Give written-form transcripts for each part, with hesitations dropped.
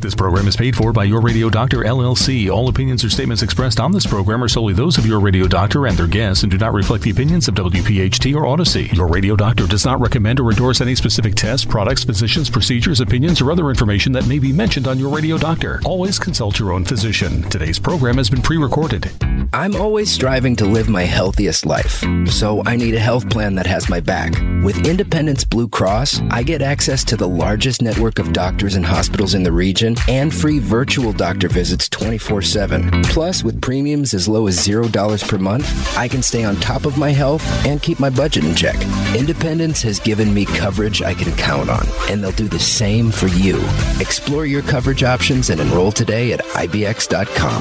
This program is paid for by Your Radio Doctor, LLC. All opinions or statements expressed on this program are solely those of Your Radio Doctor and their guests and do not reflect the opinions of WPHT or Odyssey. Your Radio Doctor does not recommend or endorse any specific tests, products, physicians, procedures, opinions, or other information that may be mentioned on Your Radio Doctor. Always consult your own physician. Today's program has been pre-recorded. I'm always striving to live my healthiest life, so I need a health plan that has my back. With Independence Blue Cross, I get access to the largest network of doctors and hospitals in the region and free virtual doctor visits 24/7. Plus, with premiums as low as $0 per month, I can stay on top of my health and keep my budget in check. Independence has given me coverage I can count on, and they'll do the same for you. Explore your coverage options and enroll today at IBX.com.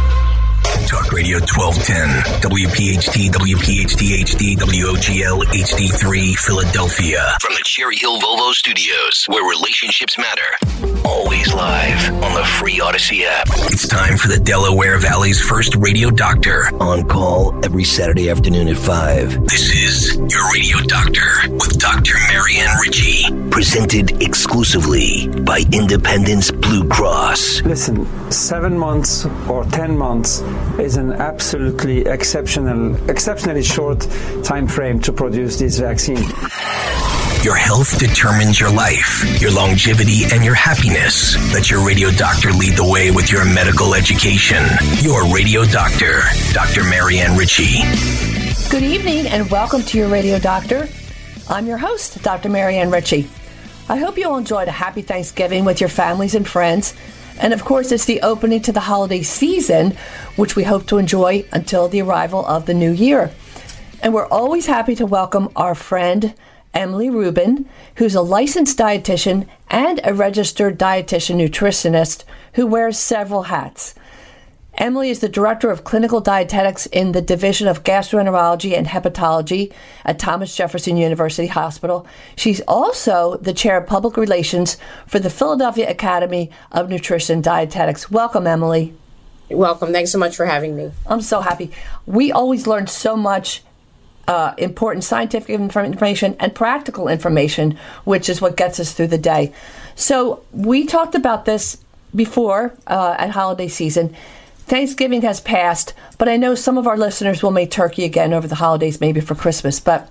Talk Radio 1210, WPHT, WPHT HD, WOGL HD3, Philadelphia. From the Cherry Hill Volvo Studios, where relationships matter. Always live on the free Odyssey app. It's time for the Delaware Valley's first radio doctor. On call every Saturday afternoon at 5. This is Your Radio Doctor with Dr. Marianne Ritchie. Presented exclusively by Independence Blue Cross. Listen, 7 months or 10 months is an absolutely exceptionally short time frame to produce this vaccine. Your health determines your life, your longevity, and your happiness. Let your radio doctor lead the way with your medical education. Your Radio Doctor, Dr. Marianne Ritchie. Good evening and welcome to Your Radio Doctor. I'm your host, Dr. Marianne Ritchie. I hope you all enjoyed a happy Thanksgiving with your families and friends. And of course, it's the opening to the holiday season, which we hope to enjoy until the arrival of the new year. And we're always happy to welcome our friend, Emily Rubin, who's a licensed dietitian and a registered dietitian nutritionist who wears several hats. Emily is the Director of Clinical Dietetics in the Division of Gastroenterology and Hepatology at Thomas Jefferson University Hospital. She's also the Chair of Public Relations for the Philadelphia Academy of Nutrition Dietetics. Welcome, Emily. Welcome. Thanks so much for having me. I'm so happy. We always learn so much important scientific information and practical information, which is what gets us through the day. So we talked about this before at holiday season. Thanksgiving has passed, but I know some of our listeners will make turkey again over the holidays, maybe for Christmas. But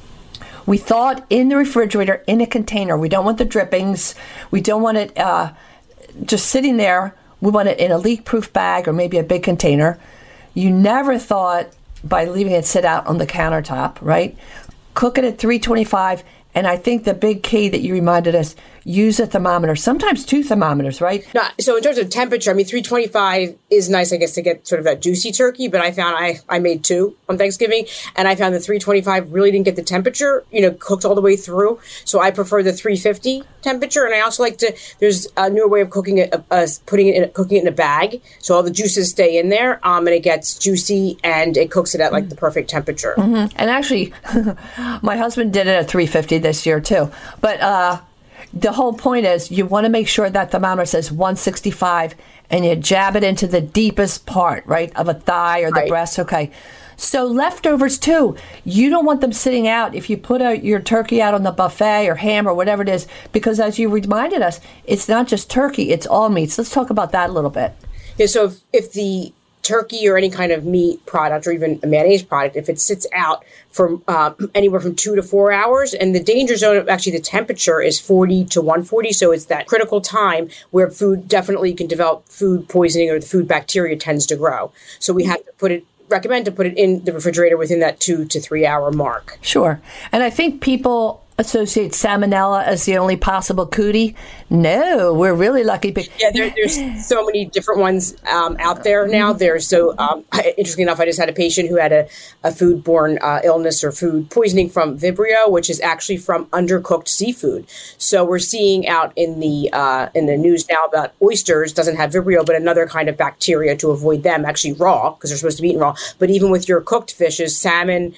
we thought in the refrigerator, in a container. We don't want the drippings. We don't want it just sitting there. We want it in a leak-proof bag or maybe a big container. You never thought by leaving it sit out on the countertop, right? Cook it at 325. And I think the big key that you reminded us, use a thermometer, sometimes 2 thermometers, right? No, so in terms of temperature, 325 is nice, I guess, to get sort of that juicy turkey, but I found I made 2 on Thanksgiving, and I found the 325 really didn't get the temperature, cooked all the way through. So I prefer the 350 temperature, and I also like to, there's a newer way of cooking it, cooking it in a bag, so all the juices stay in there, and it gets juicy, and it cooks it at the perfect temperature. Mm-hmm. And actually, my husband did it at 350 this year too, but the whole point is you want to make sure that thermometer says 165 and you jab it into the deepest part, right, of a thigh or the breast. Okay. So leftovers too, you don't want them sitting out if you put your turkey out on the buffet or ham or whatever it is, because as you reminded us, it's not just turkey, it's all meats. Let's talk about that a little bit. Yeah, so if the turkey or any kind of meat product or even a mayonnaise product, if it sits out for anywhere from 2 to 4 hours, and the danger zone of actually the temperature is 40 to 140, so it's that critical time where food definitely can develop food poisoning or the food bacteria tends to grow. So we have to recommend to put it in the refrigerator within that 2 to 3 hour mark. Sure. And I think people associate salmonella as the only possible cootie. No, we're really lucky. Yeah, there's so many different ones out there now. Interestingly enough, I just had a patient who had a foodborne illness or food poisoning from Vibrio, which is actually from undercooked seafood. So we're seeing out in the news now about oysters doesn't have Vibrio, but another kind of bacteria to avoid them, actually raw, because they're supposed to be eaten raw. But even with your cooked fishes, salmon,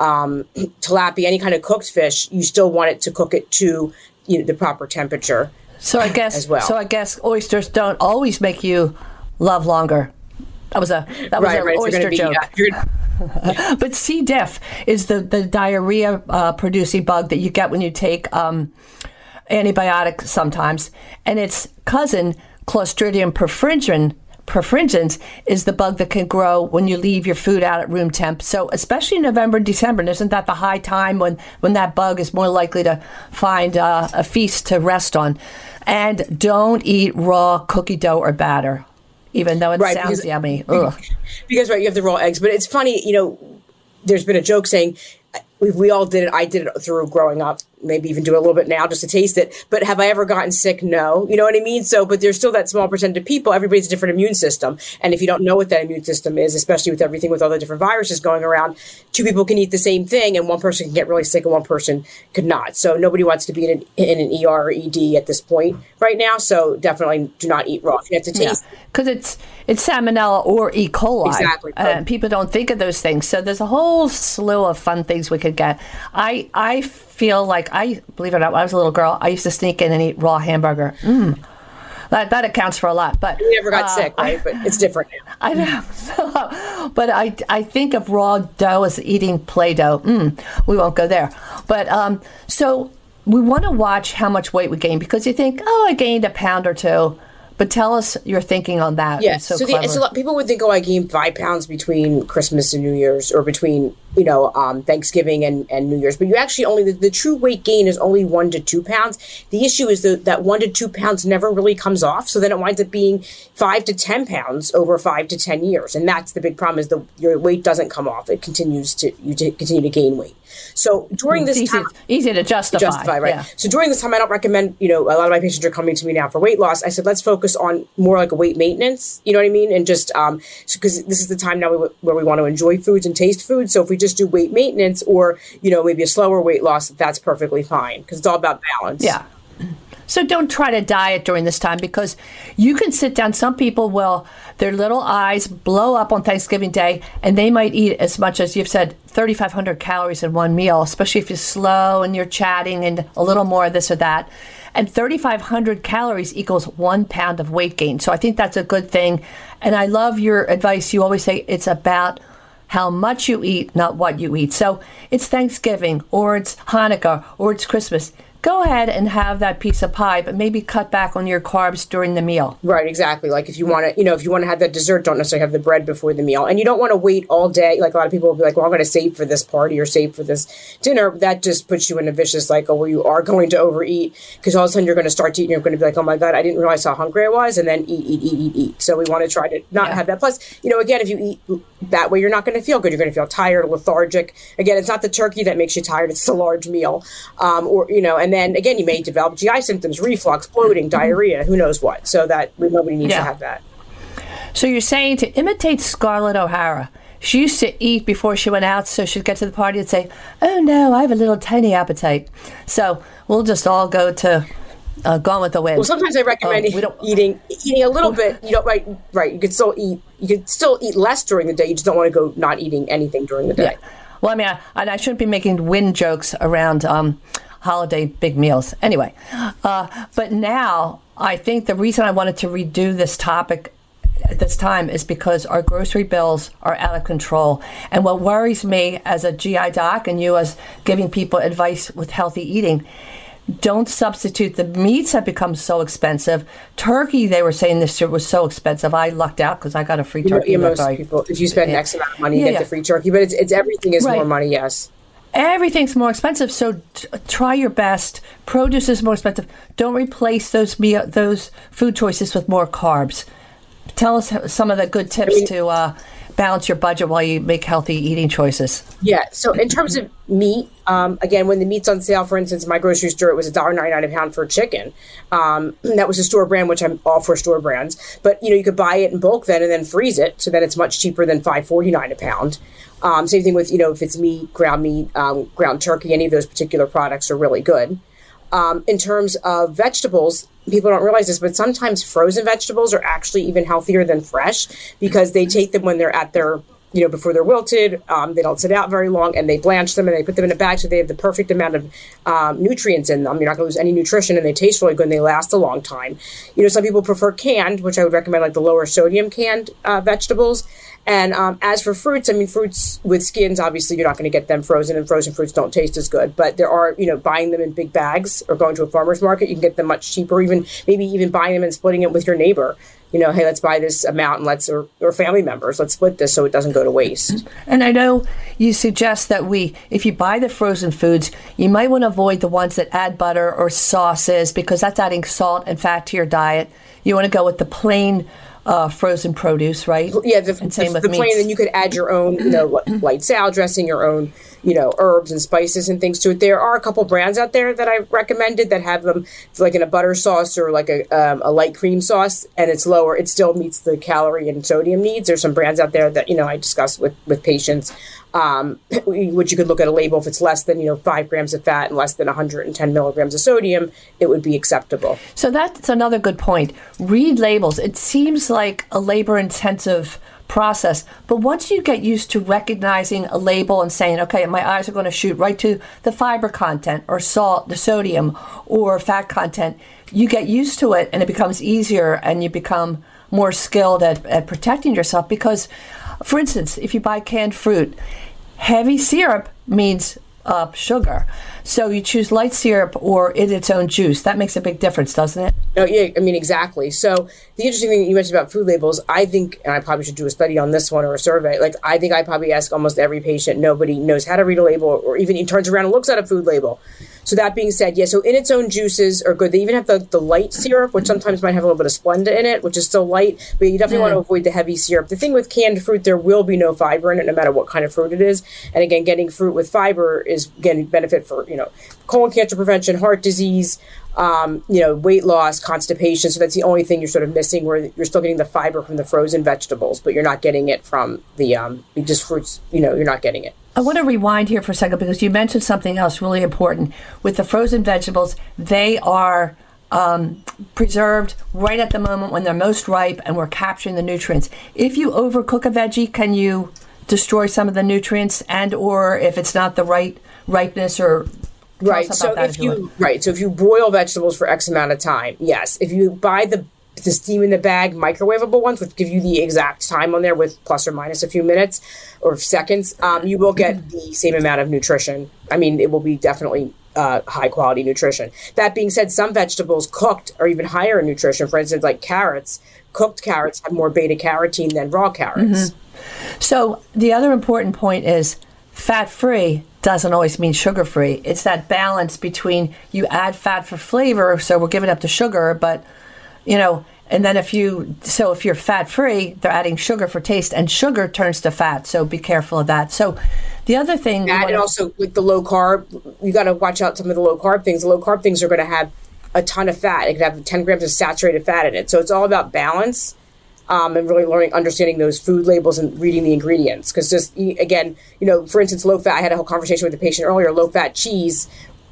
tilapia, any kind of cooked fish, you still want it to cook it to the proper temperature. So I guess oysters don't always make you love longer. That was an oyster joke. But C. diff is the diarrhea producing bug that you get when you take antibiotics sometimes, and its cousin, Clostridium perfringens is the bug that can grow when you leave your food out at room temp. So especially in November and December, and isn't that the high time when that bug is more likely to find a feast to rest on? And don't eat raw cookie dough or batter, even though it sounds yummy. Ugh. Because you have the raw eggs. But it's funny, there's been a joke saying, we all did it. I did it through growing up, maybe even do a little bit now just to taste it. But have I ever gotten sick? No. You know what I mean? So, but there's still that small percentage of people. Everybody's a different immune system. And if you don't know what that immune system is, especially with everything with all the different viruses going around, two people can eat the same thing and one person can get really sick and one person could not. So nobody wants to be in an ER or ED at this point right now. So definitely do not eat raw. You have to taste. Because it's salmonella or E. coli. Exactly. People don't think of those things. So there's a whole slew of fun things we could get. I feel like, believe it or not, when I was a little girl, I used to sneak in and eat raw hamburger. That accounts for a lot. But you never got sick, right? But it's different now. I know. But I think of raw dough as eating Play-Doh. We won't go there. But so we want to watch how much weight we gain, because you think, I gained a pound or two. But tell us your thinking on that. Yeah, so it's a lot. People would think, I gained 5 pounds between Christmas and New Year's, or between Thanksgiving and New Year's. But you actually only the true weight gain is only 1 to 2 pounds. The issue is that 1 to 2 pounds never really comes off. So then it winds up being 5 to 10 pounds over 5 to 10 years, and that's the big problem: is your weight doesn't come off; it continues to continue to gain weight. So during this time, easy to justify, right? Yeah. So during this time, I don't recommend. A lot of my patients are coming to me now for weight loss. I said, let's focus on more like a weight maintenance. You know what I mean? And just because this is the time now where we want to enjoy foods and taste food. So if we just do weight maintenance, or maybe a slower weight loss, that's perfectly fine, because it's all about balance. Yeah. So don't try to diet during this time, because you can sit down. Some people will, their little eyes blow up on Thanksgiving Day, and they might eat as much as you've said, 3,500 calories in one meal, especially if you're slow and you're chatting and a little more of this or that. And 3,500 calories equals 1 pound of weight gain. So I think that's a good thing. And I love your advice. You always say it's about how much you eat, not what you eat. So it's Thanksgiving, or it's Hanukkah, or it's Christmas. Go ahead and have that piece of pie, but maybe cut back on your carbs during the meal. Right, exactly. Like if you want to, have that dessert, don't necessarily have the bread before the meal. And you don't want to wait all day. Like a lot of people will be like, well, I'm going to save for this party or save for this dinner. That just puts you in a vicious cycle where you are going to overeat, because all of a sudden you're going to start to eat and you're going to be like, oh my God, I didn't realize how hungry I was. And then eat. So we want to try to not have that. Plus, again, if you eat that way, you're not going to feel good. You're going to feel tired, lethargic. Again, it's not the turkey that makes you tired. It's the large meal. And then again, you may develop GI symptoms, reflux, bloating, diarrhea, who knows what. So that nobody needs to have that. So you're saying to imitate Scarlett O'Hara. She used to eat before she went out, so she'd get to the party and say, oh no, I have a little tiny appetite. So we'll just all go to Gone with the Wind. Well, sometimes I recommend eating a little bit. Right. You could still eat. You could still eat less during the day. You just don't want to go not eating anything during the day. Yeah. Well, I mean, I shouldn't be making wind jokes around holiday big meals. Anyway, but now I think the reason I wanted to redo this topic at this time is because our grocery bills are out of control. And what worries me as a GI doc, and you as giving people advice with healthy eating, don't substitute. The meats have become so expensive. Turkey, they were saying this year, was so expensive. I lucked out because I got a free turkey. Most people, if you spend X amount of money, you get the free turkey. But it's everything is more money, yes. Everything's more expensive, so try your best. Produce is more expensive. Don't replace those food choices with more carbs. Tell us some of the good tips to balance your budget while you make healthy eating choices. Yeah, so in terms of meat, again, when the meat's on sale, for instance, my grocery store, it was $1.99 a pound for chicken. That was a store brand, which I'm all for store brands. But, you could buy it in bulk then and then freeze it, so that it's much cheaper than $5.49 a pound. Same thing with, if it's meat, ground turkey, any of those particular products are really good. In terms of vegetables, people don't realize this, but sometimes frozen vegetables are actually even healthier than fresh, because they take them when they're at their before they're wilted. They don't sit out very long, and they blanch them and they put them in a bag so they have the perfect amount of nutrients in them. You're not going to lose any nutrition, and they taste really good and they last a long time. Some people prefer canned, which I would recommend, like the lower sodium canned vegetables. And as for fruits, fruits with skins, obviously you're not going to get them frozen, and frozen fruits don't taste as good. But there are, buying them in big bags or going to a farmer's market, you can get them much cheaper, maybe even buying them and splitting it with your neighbor. Hey, let's buy this amount and or family members, let's split this so it doesn't go to waste. And I know you suggest that if you buy the frozen foods, you might want to avoid the ones that add butter or sauces, because that's adding salt and fat to your diet. You want to go with the plain frozen produce, right? Yeah, the plain, and you could add your own, light salad dressing, your own, herbs and spices and things to it. There are a couple brands out there that I recommended that have them like in a butter sauce or like a light cream sauce, and it's lower. It still meets the calorie and sodium needs. There's some brands out there that, I discuss with patients, which you could look at a label. If it's less than, 5 grams of fat and less than 110 milligrams of sodium, it would be acceptable. So that's another good point. Read labels. It seems like a labor-intensive process, but once you get used to recognizing a label and saying, okay, my eyes are going to shoot right to the fiber content or salt, the sodium or fat content, you get used to it and it becomes easier and you become more skilled at protecting yourself. Because, for instance, if you buy canned fruit, heavy syrup means sugar. So you choose light syrup or in its own juice. That makes a big difference, doesn't it? No, yeah, exactly. So the interesting thing that you mentioned about food labels, I think, and I probably should do a study on this one or a survey, I think I probably ask almost every patient, nobody knows how to read a label or even he turns around and looks at a food label. So that being said, yeah, so in its own juices are good. They even have the light syrup, which sometimes might have a little bit of Splenda in it, which is still light, but you definitely want to avoid the heavy syrup. The thing with canned fruit, there will be no fiber in it, no matter what kind of fruit it is. And again, getting fruit with fiber is, again, benefit for, colon cancer prevention, heart disease, weight loss, constipation. So that's the only thing you're sort of missing, where you're still getting the fiber from the frozen vegetables, but you're not getting it from the just fruits, you're not getting it. I want to rewind here for a second because you mentioned something else really important. With the frozen vegetables, they are preserved right at the moment when they're most ripe and we're capturing the nutrients. If you overcook a veggie, can you destroy some of the nutrients, and or if it's not the right ripeness or... Right. So if you boil vegetables for X amount of time, yes. If you buy the steam in the bag microwavable ones, which give you the exact time on there with plus or minus a few minutes or seconds, you will get the same amount of nutrition. It will be definitely high quality nutrition. That being said, some vegetables cooked are even higher in nutrition. For instance, like carrots, cooked carrots have more beta carotene than raw carrots. Mm-hmm. So the other important point is fat-free doesn't always mean sugar-free. It's that balance between you add fat for flavor, so we're giving up the sugar, but, and then if you're fat-free, they're adding sugar for taste, and sugar turns to fat, so be careful of that. So the other thing... And also with the low carb, you got to watch out some of the low carb things. The low carb things are going to have a ton of fat. It could have 10 grams of saturated fat in it. So it's all about balance. And really understanding those food labels and reading the ingredients. Because just, again, for instance, low fat, I had a whole conversation with the patient earlier, low fat cheese,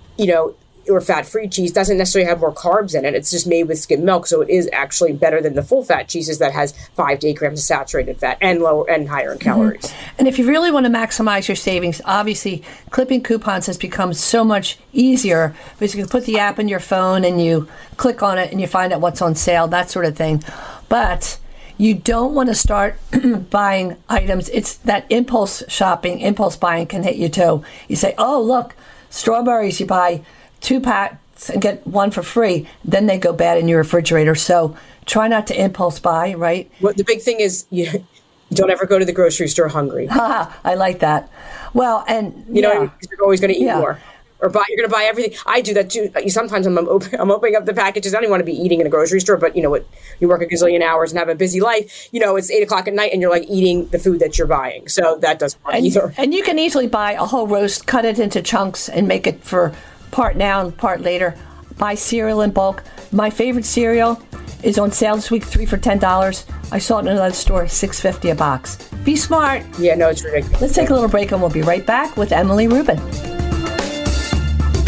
or fat-free cheese doesn't necessarily have more carbs in it. It's just made with skim milk. So it is actually better than the full fat cheeses that has 5 to 8 grams of saturated fat and lower and higher in calories. Mm-hmm. And if you really want to maximize your savings, obviously clipping coupons has become so much easier because you can put the app in your phone and you click on it and you find out what's on sale, that sort of thing. But you don't want to start buying items. It's that impulse buying can hit you too. You say, oh, look, strawberries, you buy 2 packs and get 1 for free. Then they go bad in your refrigerator. So try not to impulse buy, right? Well, the big thing is you don't ever go to the grocery store hungry. I like that. Well, and you're always going to eat more. Or you're going to buy everything. I do that too. Sometimes I'm opening up the packages. I don't want to be eating in a grocery store, but you work a gazillion hours and have a busy life. It's 8:00 at night and you're like eating the food that you're buying. So that doesn't work either. And you can easily buy a whole roast, cut it into chunks and make it for part now and part later. Buy cereal in bulk. My favorite cereal is on sale this week, 3 for $10. I saw it in another store, $6.50 a box. Be smart. Yeah, no, it's ridiculous. Let's take a little break and we'll be right back with Emily Rubin.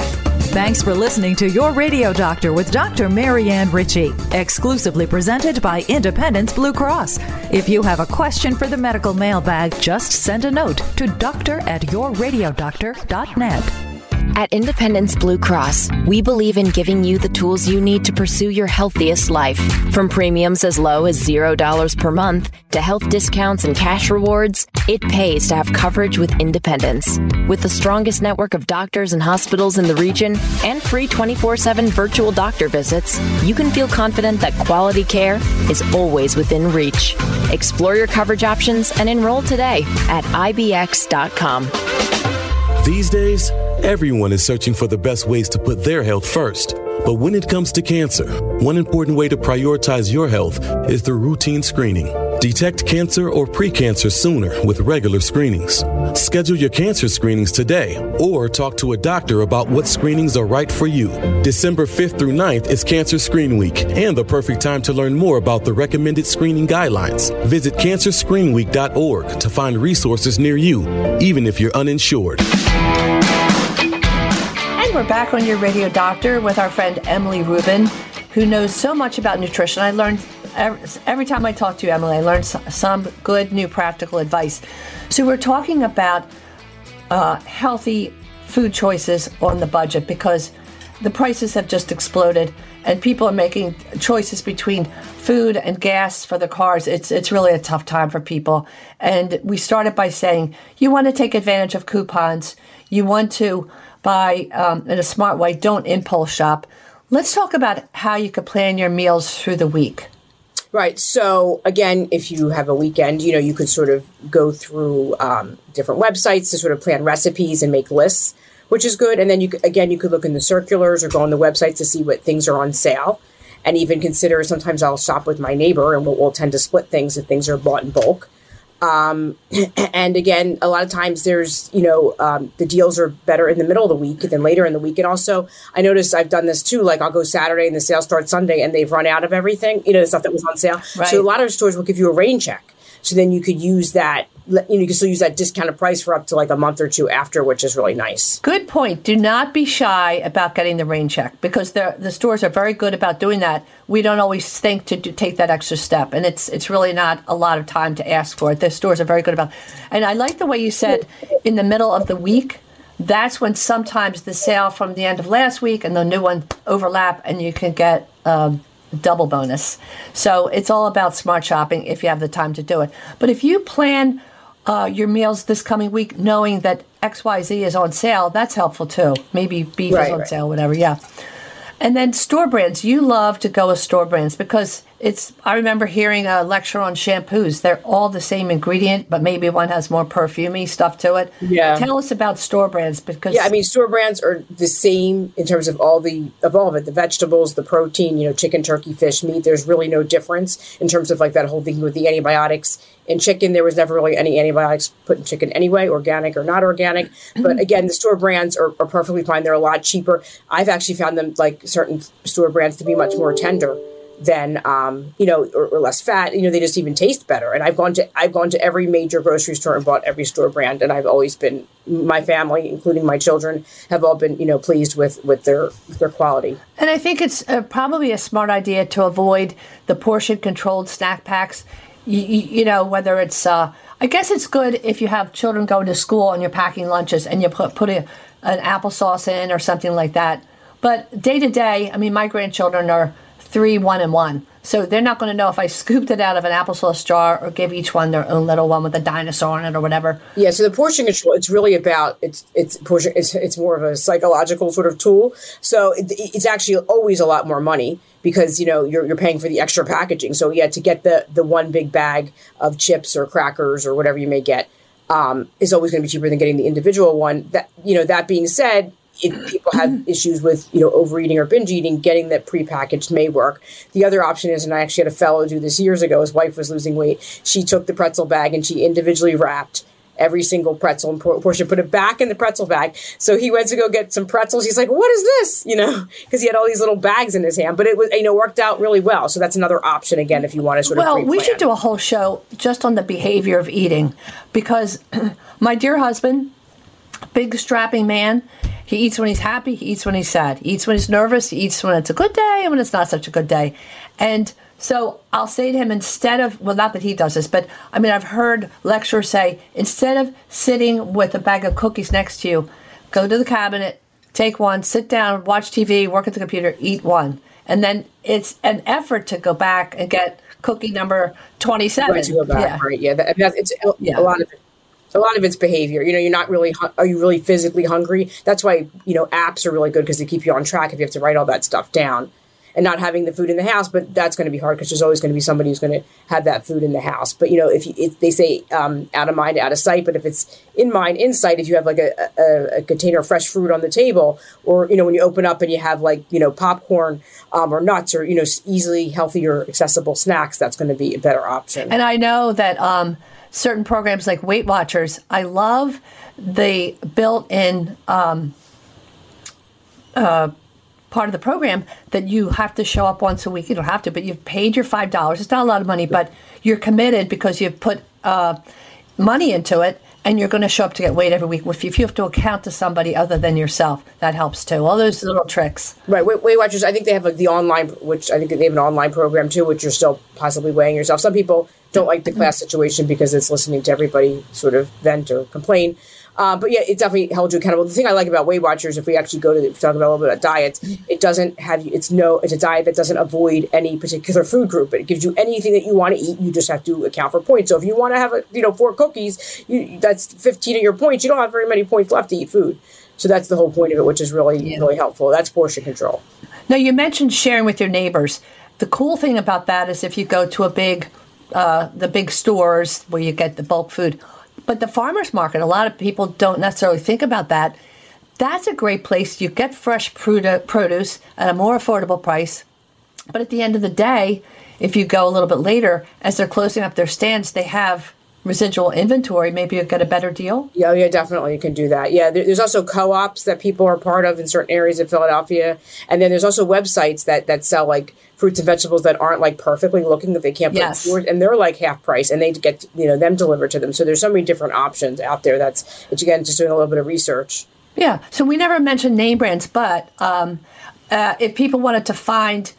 Thanks for listening to Your Radio Doctor with Dr. Marianne Ritchie, exclusively presented by Independence Blue Cross. If you have a question for the medical mailbag, just send a note to doctor@yourradiodoctor.net. At Independence Blue Cross, we believe in giving you the tools you need to pursue your healthiest life. From premiums as low as $0 per month to health discounts and cash rewards, it pays to have coverage with Independence. With the strongest network of doctors and hospitals in the region and free 24/7 virtual doctor visits, you can feel confident that quality care is always within reach. Explore your coverage options and enroll today at ibx.com. These days, everyone is searching for the best ways to put their health first. But when it comes to cancer, one important way to prioritize your health is through routine screening. Detect cancer or precancer sooner with regular screenings. Schedule your cancer screenings today or talk to a doctor about what screenings are right for you. December 5th through 9th is Cancer Screen Week and the perfect time to learn more about the recommended screening guidelines. Visit cancerscreenweek.org to find resources near you, even if you're uninsured. And we're back on Your Radio Doctor with our friend Emily Rubin, who knows so much about nutrition. I learned every time I talk to you, Emily, I learned some good new practical advice. So we're talking about healthy food choices on the budget because the prices have just exploded and people are making choices between food and gas for their cars. It's really a tough time for people. And we started by saying you want to take advantage of coupons. You want to buy in a smart way. Don't impulse shop. Let's talk about how you could plan your meals through the week. Right. So again, if you have a weekend, you could sort of go through different websites to sort of plan recipes and make lists, which is good. And then you could look in the circulars or go on the website to see what things are on sale, and even consider. Sometimes I'll shop with my neighbor, and we'll tend to split things if things are bought in bulk. And again, a lot of times there's, the deals are better in the middle of the week than later in the week. And also I noticed I've done this too. Like I'll go Saturday and the sale starts Sunday and they've run out of everything, the stuff that was on sale. Right. So a lot of stores will give you a rain check. So then you could use that, you can still use that discounted price for up to like a month or two after, which is really nice. Good point. Do not be shy about getting the rain check because the stores are very good about doing that. We don't always think to take that extra step, and it's really not a lot of time to ask for it. The stores are very good about it. And I like the way you said in the middle of the week. That's when sometimes the sale from the end of last week and the new one overlap, and you can get double bonus. So it's all about smart shopping if you have the time to do it. But if you plan your meals this coming week knowing that XYZ is on sale, that's helpful too. Maybe beef is on sale, whatever, yeah. And then store brands. You love to go with store brands because I remember hearing a lecture on shampoos. They're all the same ingredient, but maybe one has more perfumey stuff to it. Yeah. Tell us about store brands because store brands are the same in terms of all of it, the vegetables, the protein, chicken, turkey, fish, meat. There's really no difference in terms of like that whole thing with the antibiotics. In chicken, there was never really any antibiotics put in chicken anyway, organic or not organic. But again, the store brands are perfectly fine. They're a lot cheaper. I've actually found them, like certain store brands, to be much more tender than, or less fat. They just even taste better. And I've gone to every major grocery store and bought every store brand. And I've always been, my family, including my children, have all been, pleased with their quality. And I think it's probably a smart idea to avoid the portion-controlled snack packs. Whether it's, I guess it's good if you have children going to school and you're packing lunches and you put an applesauce in or something like that. But day to day, my grandchildren are 3, 1, and 1. So they're not going to know if I scooped it out of an applesauce jar or give each one their own little one with a dinosaur in it or whatever. Yeah, so the portion control, it's really about, it's more of a psychological sort of tool. So it's actually always a lot more money because, you're paying for the extra packaging. So to get the one big bag of chips or crackers or whatever you may get is always going to be cheaper than getting the individual one. That being said, if people have issues with, overeating or binge eating, getting that prepackaged may work. The other option is, and I actually had a fellow do this years ago, his wife was losing weight. She took the pretzel bag and she individually wrapped every single pretzel and portion, put it back in the pretzel bag. So he went to go get some pretzels. He's like, what is this? Because he had all these little bags in his hand, but it was, worked out really well. So that's another option, again, if you want to sort of pre-plan. Well, we should do a whole show just on the behavior of eating because my dear husband, big strapping man. He eats when he's happy. He eats when he's sad. He eats when he's nervous. He eats when it's a good day and when it's not such a good day. And so I'll say to him, instead of, well, not that he does this, but I mean, I've heard lecturers say, instead of sitting with a bag of cookies next to you, go to the cabinet, take one, sit down, watch TV, work at the computer, eat one. And then it's an effort to go back and get cookie number 27. Right, to go back, right? Yeah, it's a lot of it. A lot of it's behavior. You're not really, are you really physically hungry? That's why, apps are really good because they keep you on track if you have to write all that stuff down and not having the food in the house. But that's going to be hard because there's always going to be somebody who's going to have that food in the house. But, if they say out of mind, out of sight, but if it's in mind, in sight, if you have like a container of fresh fruit on the table or, when you open up and you have like, popcorn or nuts or, easily healthier, accessible snacks, that's going to be a better option. And I know that certain programs like Weight Watchers, I love the built-in part of the program that you have to show up once a week. You don't have to, but you've paid your $5. It's not a lot of money, but you're committed because you've put money into it, and you're going to show up to get weighed every week. If you have to account to somebody other than yourself, that helps too. All those little tricks. Right. Weight Watchers, I think they have like the online, which I think they have an online program too, which you're still possibly weighing yourself. Some people don't like the class situation because it's listening to everybody sort of vent or complain. But yeah, it definitely held you accountable. The thing I like about Weight Watchers, if we actually go to talk about a little bit about diets, it doesn't have you. It's a diet that doesn't avoid any particular food group. It gives you anything that you want to eat. You just have to account for points. So if you want to have 4 cookies, that's 15 of your points. You don't have very many points left to eat food. So that's the whole point of it, which is really really helpful. That's portion control. Now you mentioned sharing with your neighbors. The cool thing about that is if you go to the big stores where you get the bulk food. But the farmer's market, a lot of people don't necessarily think about that. That's a great place. You get fresh produce at a more affordable price. But at the end of the day, if you go a little bit later, as they're closing up their stands, they have residual inventory. Maybe you'll get a better deal. Yeah, definitely. You can do that. Yeah, there's also co-ops that people are part of in certain areas of Philadelphia. And then there's also websites that sell like fruits and vegetables that aren't like perfectly looking, that they can't put in stores, and they're like half price, and they get them delivered to them. So there's so many different options out there. That's again just doing a little bit of research. Yeah. So we never mentioned name brands, but if people wanted to find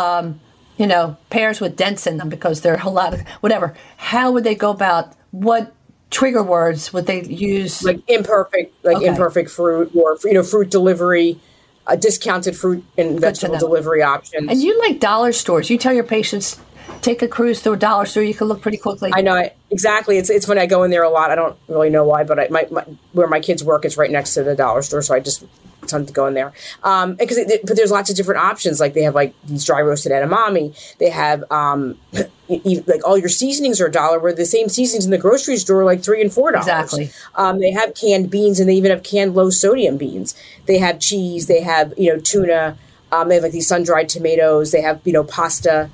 pears with dents in them because they're a lot of whatever, how would they go about? What trigger words would they use? Like imperfect fruit, or fruit delivery. Discounted fruit and vegetable delivery options. And you like dollar stores. You tell your patients, take a cruise through a dollar store. You can look pretty quickly. I know. Exactly. It's when I go in there a lot. I don't really know why, but where my kids work is right next to the dollar store. So I just tend to go in there. But there's lots of different options. Like they have like these dry roasted edamame. They have like all your seasonings are $1, where the same seasonings in the grocery store are like $3 and $4. Exactly. They have canned beans, and they even have canned low sodium beans. They have cheese. They have tuna. They have like these sun dried tomatoes. They have pasta.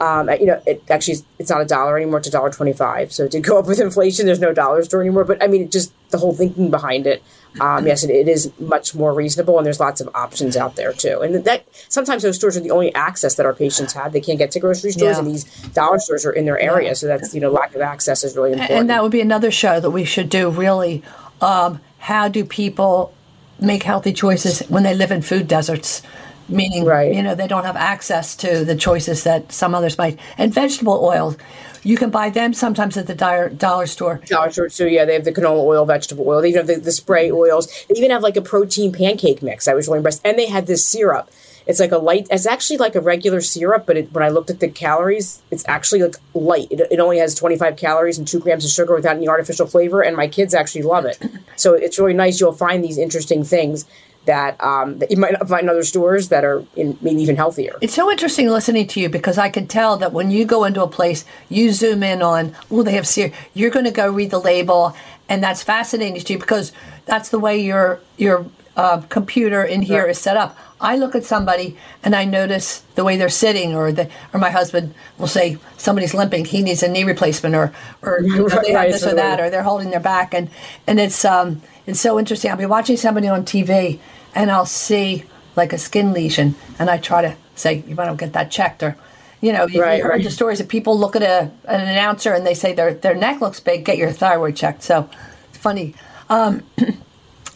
It's not $1 anymore. It's $1.25. So it did go up with inflation. There's no dollar store anymore. But I mean, just the whole thinking behind it. Yes, it is much more reasonable, and there's lots of options out there too. And that sometimes those stores are the only access that our patients have. They can't get to grocery stores, and these dollar stores are in their area. So that's lack of access is really important. And that would be another show that we should do. Really, how do people make healthy choices when they live in food deserts? Meaning, they don't have access to the choices that some others might. And vegetable oils, you can buy them sometimes at the dollar store. Dollar store, so yeah, they have the canola oil, vegetable oil. They even have the spray oils. They even have like a protein pancake mix. I was really impressed. And they had this syrup. It's like it's actually like a regular syrup, but when I looked at the calories, it's actually like light. It only has 25 calories and 2 grams of sugar without any artificial flavor, and my kids actually love it. So it's really nice. You'll find these interesting things that you might not find in other stores that are maybe even healthier. It's so interesting listening to you because I can tell that when you go into a place, you zoom in on, they have cereal. You're going to go read the label, and that's fascinating to you because that's the way your computer in here is set up. I look at somebody and I notice the way they're sitting, or my husband will say somebody's limping, he needs a knee replacement, or they have this or that, or they're holding their back, and it's so interesting. I'll be watching somebody on TV and I'll see like a skin lesion, and I try to say, you want to get that checked, or you heard the stories of people look at an announcer and they say their neck looks big, get your thyroid checked. So it's funny.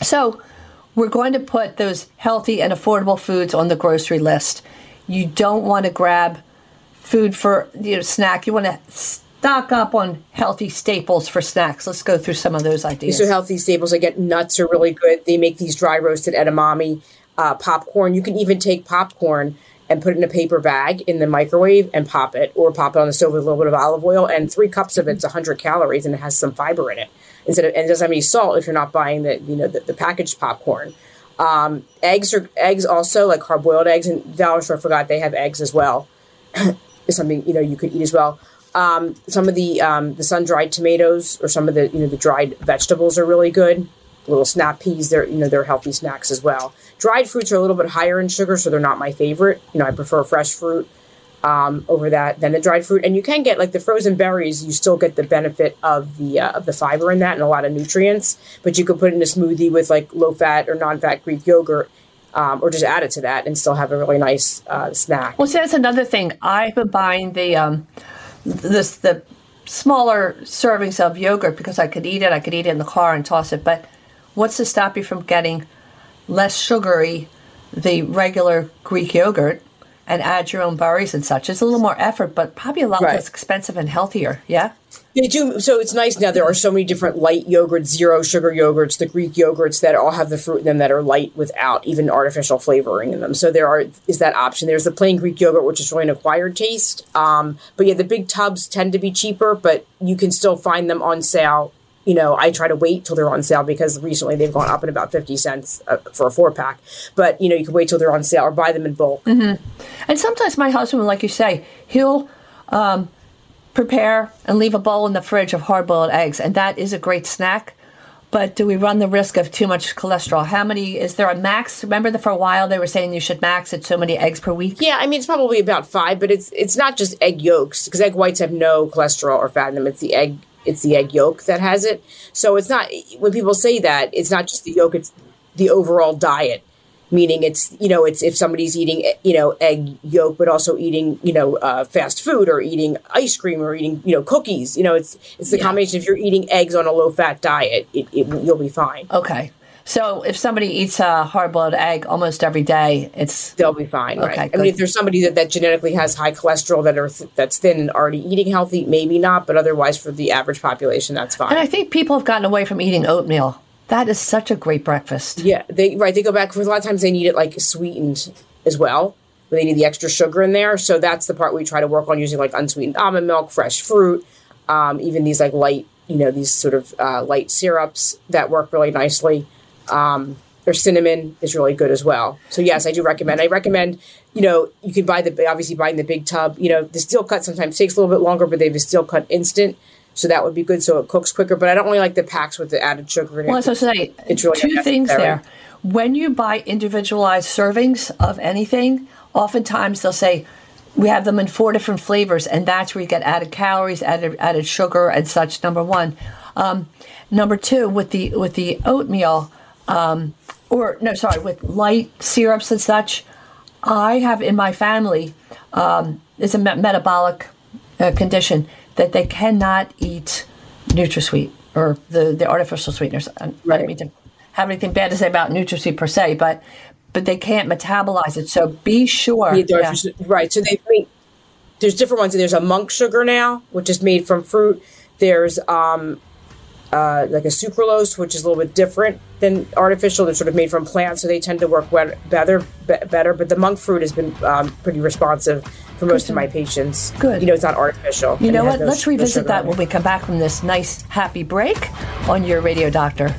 So we're going to put those healthy and affordable foods on the grocery list. You don't want to grab food for snack. You want to stock up on healthy staples for snacks. Let's go through some of those ideas. So healthy staples, again, nuts are really good. They make these dry roasted edamame, popcorn. You can even take popcorn and put it in a paper bag in the microwave and pop it on the stove with a little bit of olive oil. And 3 cups of it's 100 calories and it has some fiber in it. And it doesn't have any salt if you're not buying the packaged popcorn. Eggs also, like hard-boiled eggs, and Dollar Store, I forgot they have eggs as well. Is something you could eat as well. Some of the sun-dried tomatoes or some of the the dried vegetables are really good. Little snap peas, they're healthy snacks as well. Dried fruits are a little bit higher in sugar, so they're not my favorite. I prefer fresh fruit over that than the dried fruit. And you can get like the frozen berries. You still get the benefit of the fiber in that and a lot of nutrients. But you could put it in a smoothie with like low-fat or non-fat Greek yogurt. Or just add it to that and still have a really nice snack. Well, see, that's another thing. I've been buying the smaller servings of yogurt because I could eat it. I could eat it in the car and toss it. But what's to stop you from getting less sugary, the regular Greek yogurt, and add your own berries and such? It's a little more effort, but probably a lot less expensive and healthier. Yeah? They do. So it's nice now. There are so many different light yogurts, zero sugar yogurts, the Greek yogurts that all have the fruit in them that are light without even artificial flavoring in them. So is that option. There's the plain Greek yogurt, which is really an acquired taste. But yeah, the big tubs tend to be cheaper, but you can still find them on sale. I try to wait till they're on sale because recently they've gone up in about 50 cents for a 4-pack. But, you can wait till they're on sale or buy them in bulk. Mm-hmm. And sometimes my husband, like you say, he'll prepare and leave a bowl in the fridge of hard-boiled eggs, and that is a great snack. But do we run the risk of too much cholesterol? How many, is there a max? Remember that for a while they were saying you should max at so many eggs per week? Yeah, it's probably about 5, but it's not just egg yolks because egg whites have no cholesterol or fat in them. It's the egg yolk that has it. So it's not, when people say that, it's not just the yolk, it's the overall diet. Meaning it's if somebody's eating, egg yolk, but also eating, fast food or eating ice cream or eating, cookies, it's the combination. If you're eating eggs on a low fat diet, you'll be fine. Okay. So if somebody eats a hard-boiled egg almost every day, they'll be fine, right? Okay, I mean, if there's somebody that genetically has high cholesterol that's thin and already eating healthy, maybe not, but otherwise for the average population, that's fine. And I think people have gotten away from eating oatmeal. That is such a great breakfast. Yeah, they go back, for a lot of times they need it like sweetened as well. They need the extra sugar in there. So that's the part we try to work on using like unsweetened almond milk, fresh fruit, even these like light, these sort of light syrups that work really nicely. Or cinnamon is really good as well. So yes, I do recommend. I recommend, you can obviously buying the big tub. The steel cut sometimes takes a little bit longer, but they have a steel cut instant. So that would be good. So it cooks quicker. But I don't really like the packs with the added sugar in it. Well, as I say, it's really 2 things there. When you buy individualized servings of anything, oftentimes they'll say, we have them in 4 different flavors, and that's where you get added calories, added sugar, and such. Number one. Number two, with the oatmeal, with light syrups and such, I have in my family, it's a metabolic condition that they cannot eat NutraSweet or the artificial sweeteners. I don't mean to have anything bad to say about NutraSweet per se, but they can't metabolize it. So be sure. Right. So there's different ones. There's a monk sugar now, which is made from fruit. There's like a sucralose, which is a little bit different than artificial. They're sort of made from plants, so they tend to work better. But the monk fruit has been pretty responsive for most of my patients. Good. It's not artificial. You know what? Let's revisit that when we come back from this nice, happy break on Your Radio Doctor.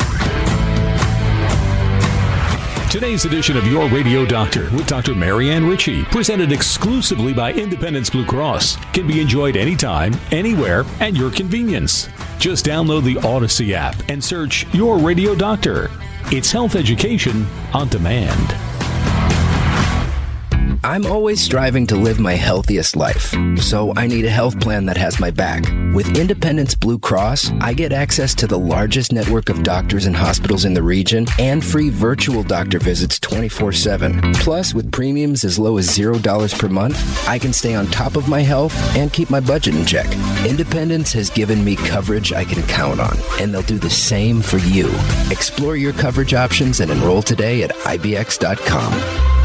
Today's edition of Your Radio Doctor with Dr. Marianne Ritchie, presented exclusively by Independence Blue Cross, can be enjoyed anytime, anywhere, at your convenience. Just download the Odyssey app and search Your Radio Doctor. It's health education on demand. I'm always striving to live my healthiest life, so I need a health plan that has my back. With Independence Blue Cross, I get access to the largest network of doctors and hospitals in the region and free virtual doctor visits 24/7. Plus, with premiums as low as $0 per month, I can stay on top of my health and keep my budget in check. Independence has given me coverage I can count on, and they'll do the same for you. Explore your coverage options and enroll today at IBX.com.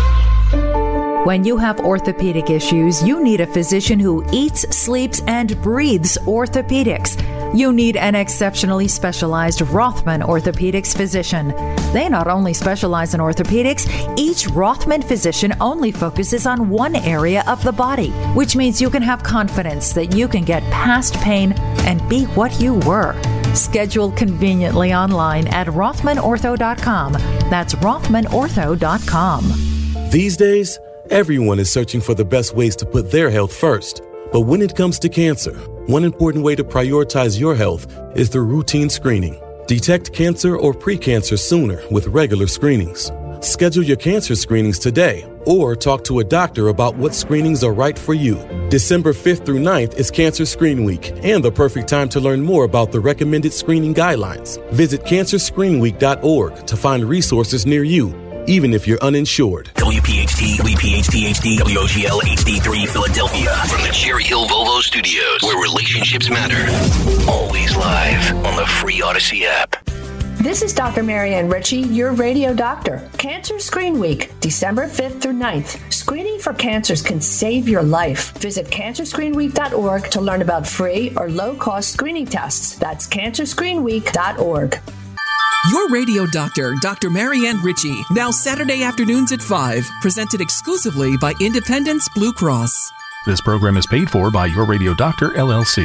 When you have orthopedic issues, you need a physician who eats, sleeps, and breathes orthopedics. You need an exceptionally specialized Rothman Orthopedics physician. They not only specialize in orthopedics, each Rothman physician only focuses on one area of the body, which means you can have confidence that you can get past pain and be what you were. Schedule conveniently online at RothmanOrtho.com. That's RothmanOrtho.com. These days, everyone is searching for the best ways to put their health first. But when it comes to cancer, one important way to prioritize your health is through routine screening. Detect cancer or precancer sooner with regular screenings. Schedule your cancer screenings today or talk to a doctor about what screenings are right for you. December 5th through 9th is Cancer Screen Week and the perfect time to learn more about the recommended screening guidelines. Visit cancerscreenweek.org to find resources near you, even if you're uninsured. WPHT, WPHT-HD, WOGL HD3 Philadelphia. From the Cherry Hill Volvo Studios, where relationships matter. Always live on the free Odyssey app. This is Dr. Marianne Ritchie, your radio doctor. Cancer Screen Week, December 5th through 9th. Screening for cancers can save your life. Visit cancerscreenweek.org to learn about free or low-cost screening tests. That's cancerscreenweek.org. Your radio doctor, Dr. Marianne Ritchie, now Saturday afternoons at 5, presented exclusively by Independence Blue Cross. This program is paid for by Your Radio Doctor, LLC.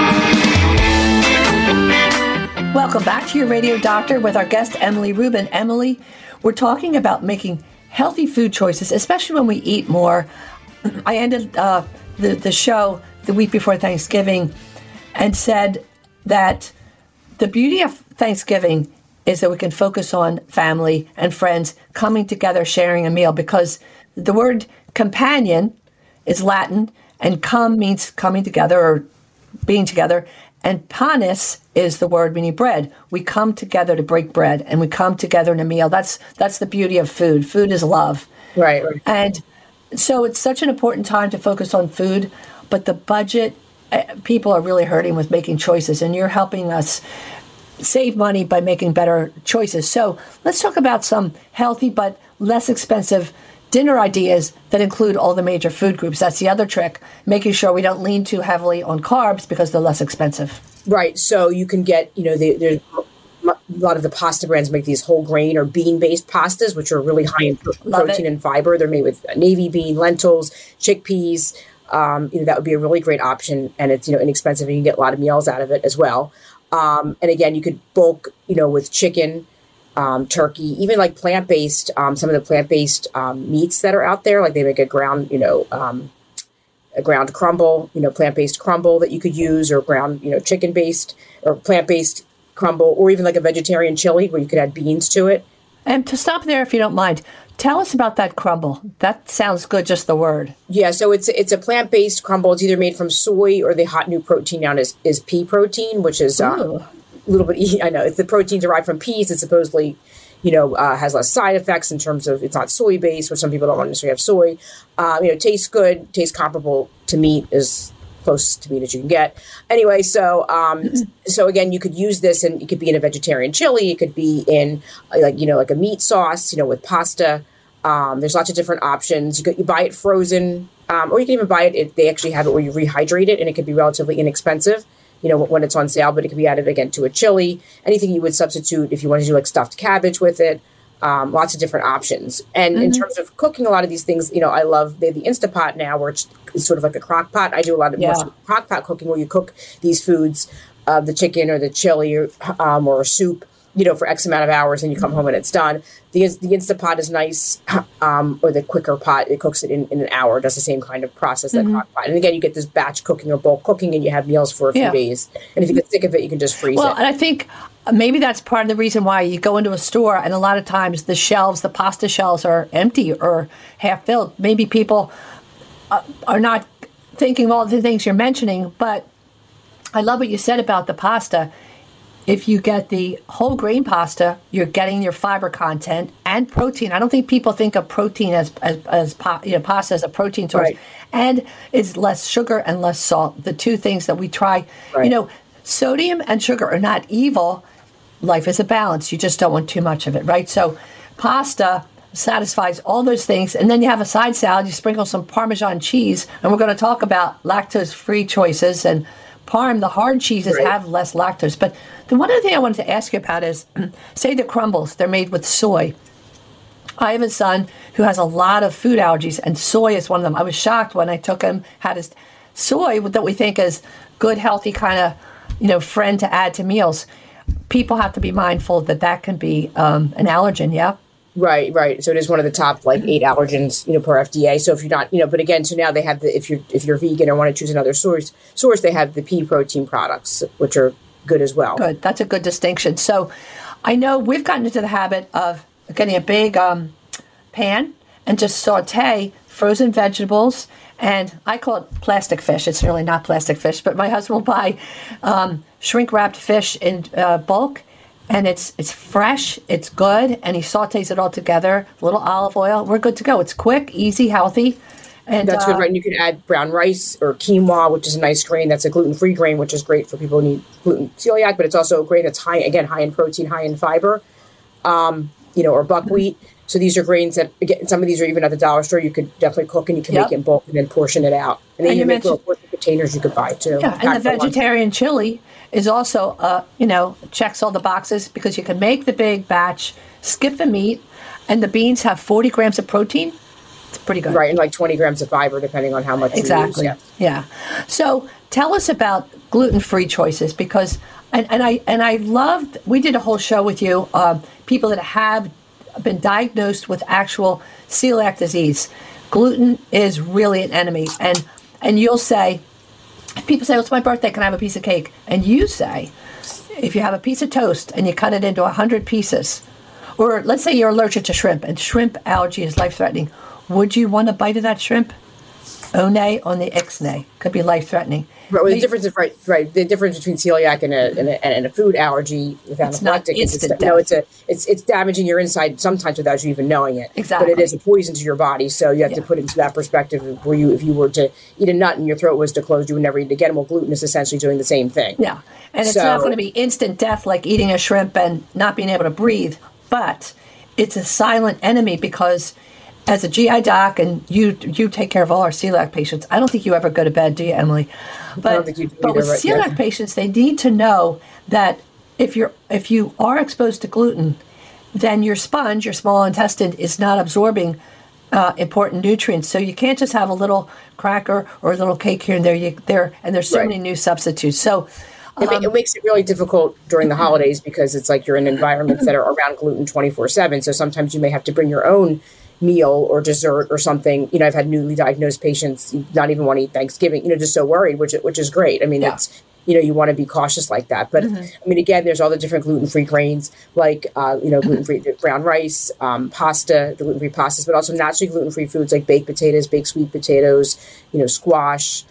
Welcome back to Your Radio Doctor with our guest, Emily Rubin. Emily, we're talking about making healthy food choices, especially when we eat more. I ended the show the week before Thanksgiving and said that the beauty of Thanksgiving is that we can focus on family and friends coming together, sharing a meal, because the word companion is Latin, and come means coming together or being together, and panis is the word meaning bread. We come together to break bread, and we come together in a meal. That's the beauty of food. Food is love. Right. And so it's such an important time to focus on food, but the budget, people are really hurting with making choices, and you're helping us save money by making better choices. So let's talk about some healthy but less expensive dinner ideas that include all the major food groups. That's the other trick, making sure we don't lean too heavily on carbs because they're less expensive. Right. So you can get, there's a lot of the pasta brands make these whole grain or bean-based pastas, which are really high in protein and fiber. They're made with navy bean, lentils, chickpeas. That would be a really great option, and it's inexpensive, and you can get a lot of meals out of it as well. And again, you could bulk, with chicken, turkey, even like plant-based, some of the plant-based meats that are out there, like they make a ground, a ground crumble, plant-based crumble that you could use, or ground, chicken-based or plant-based crumble, or even like a vegetarian chili where you could add beans to it. And to stop there, if you don't mind, tell us about that crumble. That sounds good, just the word. Yeah, so it's a plant-based crumble. It's either made from soy or the hot new protein known as pea protein, which is a little bit, I know, it's the protein derived from peas. It supposedly, has less side effects in terms of it's not soy-based, which some people don't want to necessarily have soy. Tastes good, tastes comparable to meat, as close to meat as you can get. Anyway, so again, you could use this, and it could be in a vegetarian chili. It could be in like a meat sauce, with pasta. There's lots of different options. You buy it frozen, or you can even buy it. They actually have it where you rehydrate it, and it can be relatively inexpensive, when it's on sale. But it can be added again to a chili. Anything you would substitute if you wanted to do like stuffed cabbage with it. Lots of different options. And in terms of cooking a lot of these things, I love the Instapot now, where it's sort of like a crock pot. I do a lot of more crock pot cooking, where you cook these foods, the chicken or the chili or a soup, for X amount of hours, and you come home and it's done. The Instant Pot is nice, or the quicker pot, it cooks it in an hour, does the same kind of process that Crock Pot. And again, you get this batch cooking or bulk cooking, and you have meals for a few days. And if you get sick of it, you can just freeze it. Well, and I think maybe that's part of the reason why you go into a store, and a lot of times the pasta shelves are empty or half filled. Maybe people are not thinking of all the things you're mentioning, but I love what you said about the pasta. If you get the whole grain pasta, you're getting your fiber content and protein. I don't think people think of protein as pasta as a protein source. Right. And it's less sugar and less salt, the two things that we try. Right. Sodium and sugar are not evil. Life is a balance. You just don't want too much of it, right? So pasta satisfies all those things. And then you have a side salad, you sprinkle some Parmesan cheese, and we're going to talk about lactose-free choices. And Parm, the hard cheeses have less lactose. But the one other thing I wanted to ask you about is, say the crumbles, they're made with soy. I have a son who has a lot of food allergies, and soy is one of them. I was shocked when I took him, had his soy that we think is good, healthy kind of, friend to add to meals. People have to be mindful that can be an allergen, yeah? Right. So it is one of the top 8 allergens, per FDA. So if you're not, but again, so now they have if you're vegan or want to choose another source, they have the pea protein products, which are good as well. Good. That's a good distinction. So I know we've gotten into the habit of getting a big pan and just saute frozen vegetables. And I call it plastic fish. It's really not plastic fish, but my husband will buy shrink wrapped fish in bulk. And it's fresh, it's good, and he sautés it all together, a little olive oil. We're good to go. It's quick, easy, healthy. And that's good, right? And you can add brown rice or quinoa, which is a nice grain. That's a gluten-free grain, which is great for people who need gluten celiac, but it's also a grain that's high in protein, high in fiber, or buckwheat. So these are grains that, again, some of these are even at the dollar store. You could definitely cook, and you can make it in bulk and then portion it out. And then you make little portion containers you could buy, too. Yeah, and the vegetarian chili is also, checks all the boxes because you can make the big batch, skip the meat, and the beans have 40 grams of protein. It's pretty good. Right, and 20 grams of fiber, depending on how much exactly. you use. Yeah. So tell us about gluten-free choices because, and I loved, we did a whole show with you, people that have been diagnosed with actual celiac disease. Gluten is really an enemy. And you'll say, people say, it's my birthday, can I have a piece of cake? And you say, if you have a piece of toast and you cut it into 100 pieces, or let's say you're allergic to shrimp and shrimp allergy is life-threatening, would you want a bite of that shrimp? One on the ixnay could be life-threatening. Right. Well, the difference is right. The difference between celiac and a food allergy with anaphylactic is it's damaging your inside sometimes without you even knowing it. Exactly. But it is a poison to your body, so you have to put it into that perspective. Where if you were to eat a nut and your throat was to close, you would never eat it again. Well, gluten is essentially doing the same thing. Yeah, and it's not going to be instant death like eating a shrimp and not being able to breathe, but it's a silent enemy because. As a GI doc, and you take care of all our celiac patients, I don't think you ever go to bed, do you, Emily? But, I don't think you do but with celiac patients, they need to know that if you are exposed to gluten, then your sponge, your small intestine, is not absorbing important nutrients. So you can't just have a little cracker or a little cake here and there. And there's so many new substitutes. So it makes it really difficult during the holidays because it's like you're in environments that are around gluten 24/7. So sometimes you may have to bring your own meal or dessert or something. I've had newly diagnosed patients not even want to eat Thanksgiving, just so worried, which is great. I mean, it's, you want to be cautious like that. But I mean, again, there's all the different gluten-free grains, like, gluten-free brown rice, pasta, the gluten-free pastas, but also naturally gluten-free foods like baked potatoes, baked sweet potatoes, squash,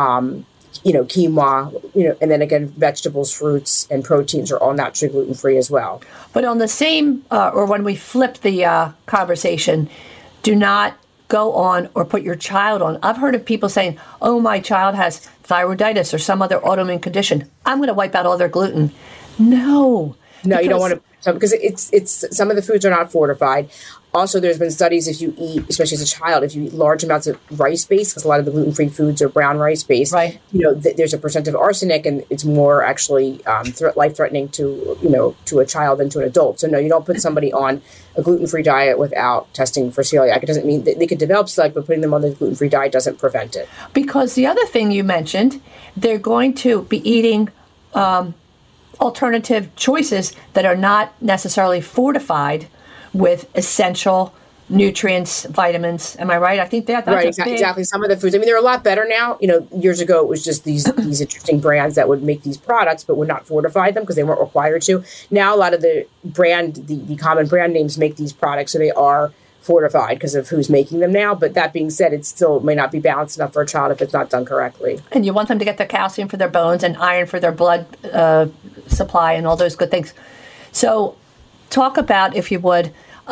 quinoa, and then again, vegetables, fruits, and proteins are all naturally gluten-free as well. But on the same, or when we flip the conversation, do not go on or put your child on. I've heard of people saying, oh, my child has thyroiditis or some other autoimmune condition. I'm going to wipe out all their gluten. No, you don't want to, because it's some of the foods are not fortified. Also, there's been studies if you eat, especially as a child, if you eat large amounts of rice-based, because a lot of the gluten-free foods are brown rice-based, right. There's a percent of arsenic, and it's more actually life-threatening to a child than to an adult. So no, you don't put somebody on a gluten-free diet without testing for celiac. It doesn't mean that they could develop celiac, but putting them on the gluten-free diet doesn't prevent it. Because the other thing you mentioned, they're going to be eating alternative choices that are not necessarily fortified with essential nutrients, vitamins. Am I right? I think that's right. Exactly. Some of the foods. I mean, they're a lot better now. Years ago, it was just these interesting brands that would make these products, but would not fortify them because they weren't required to. Now, a lot of the common brand names make these products, so they are fortified because of who's making them now. But that being said, it still may not be balanced enough for a child if it's not done correctly. And you want them to get their calcium for their bones and iron for their blood supply and all those good things. So, talk about, if you would.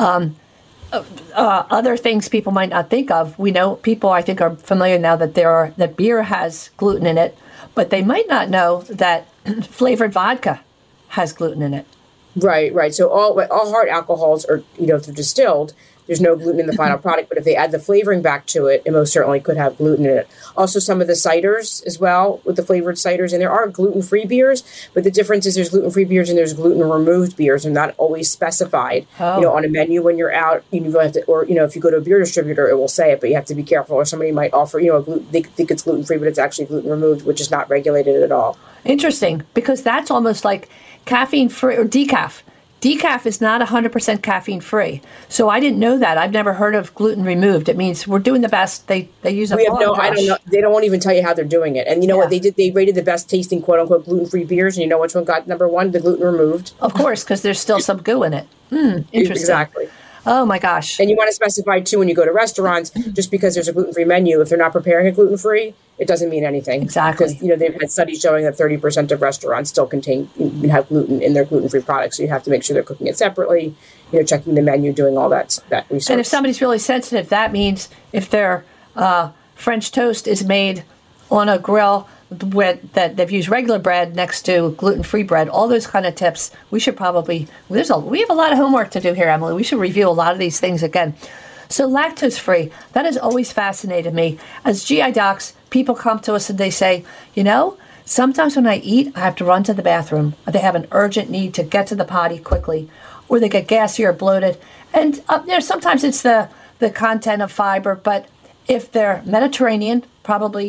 Other things people might not think of. We know people, I think, are familiar now that beer has gluten in it, but they might not know that flavored vodka has gluten in it. Right. So all hard alcohols are, if they're distilled, there's no gluten in the final product, but if they add the flavoring back to it, it most certainly could have gluten in it. Also, some of the ciders as well, with the flavored ciders, and there are gluten-free beers, but the difference is there's gluten-free beers and there's gluten-removed beers. They're not always specified, on a menu when you're out. You really have to, or if you go to a beer distributor, it will say it, but you have to be careful. Or somebody might offer, they think it's gluten-free, but it's actually gluten-removed, which is not regulated at all. Interesting, because that's almost like caffeine-free or decaf. Decaf is not 100% caffeine-free. So I didn't know that. I've never heard of gluten removed. It means we're doing the best. They use a I don't know. They don't even tell you how they're doing it. And you know what they did? They rated the best tasting, quote-unquote, gluten-free beers. And you know which one got number one? The gluten removed. Of course, because there's still some goo in it. Interesting. Exactly. Oh, my gosh. And you want to specify, too, when you go to restaurants, just because there's a gluten-free menu, if they're not preparing it gluten-free, it doesn't mean anything. Exactly. Because, they've had studies showing that 30% of restaurants still have gluten in their gluten-free products. So you have to make sure they're cooking it separately, checking the menu, doing all that research. And if somebody's really sensitive, that means if their French toast is made on a grill that they've used regular bread next to gluten-free bread, all those kind of tips, we should probably, we have a lot of homework to do here, Emily. We should review a lot of these things again. So lactose-free, that has always fascinated me. As GI docs, people come to us and they say, sometimes when I eat, I have to run to the bathroom. They have an urgent need to get to the potty quickly, or they get gassy or bloated. And sometimes it's the content of fiber, but if they're Mediterranean, probably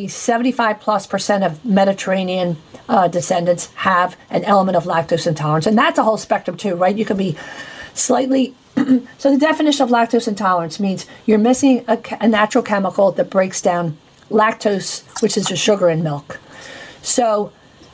75+% of Mediterranean descendants have an element of lactose intolerance. And that's a whole spectrum too, right? You can be slightly... So the definition of lactose intolerance means you're missing a natural chemical that breaks down lactose, which is the sugar in milk. So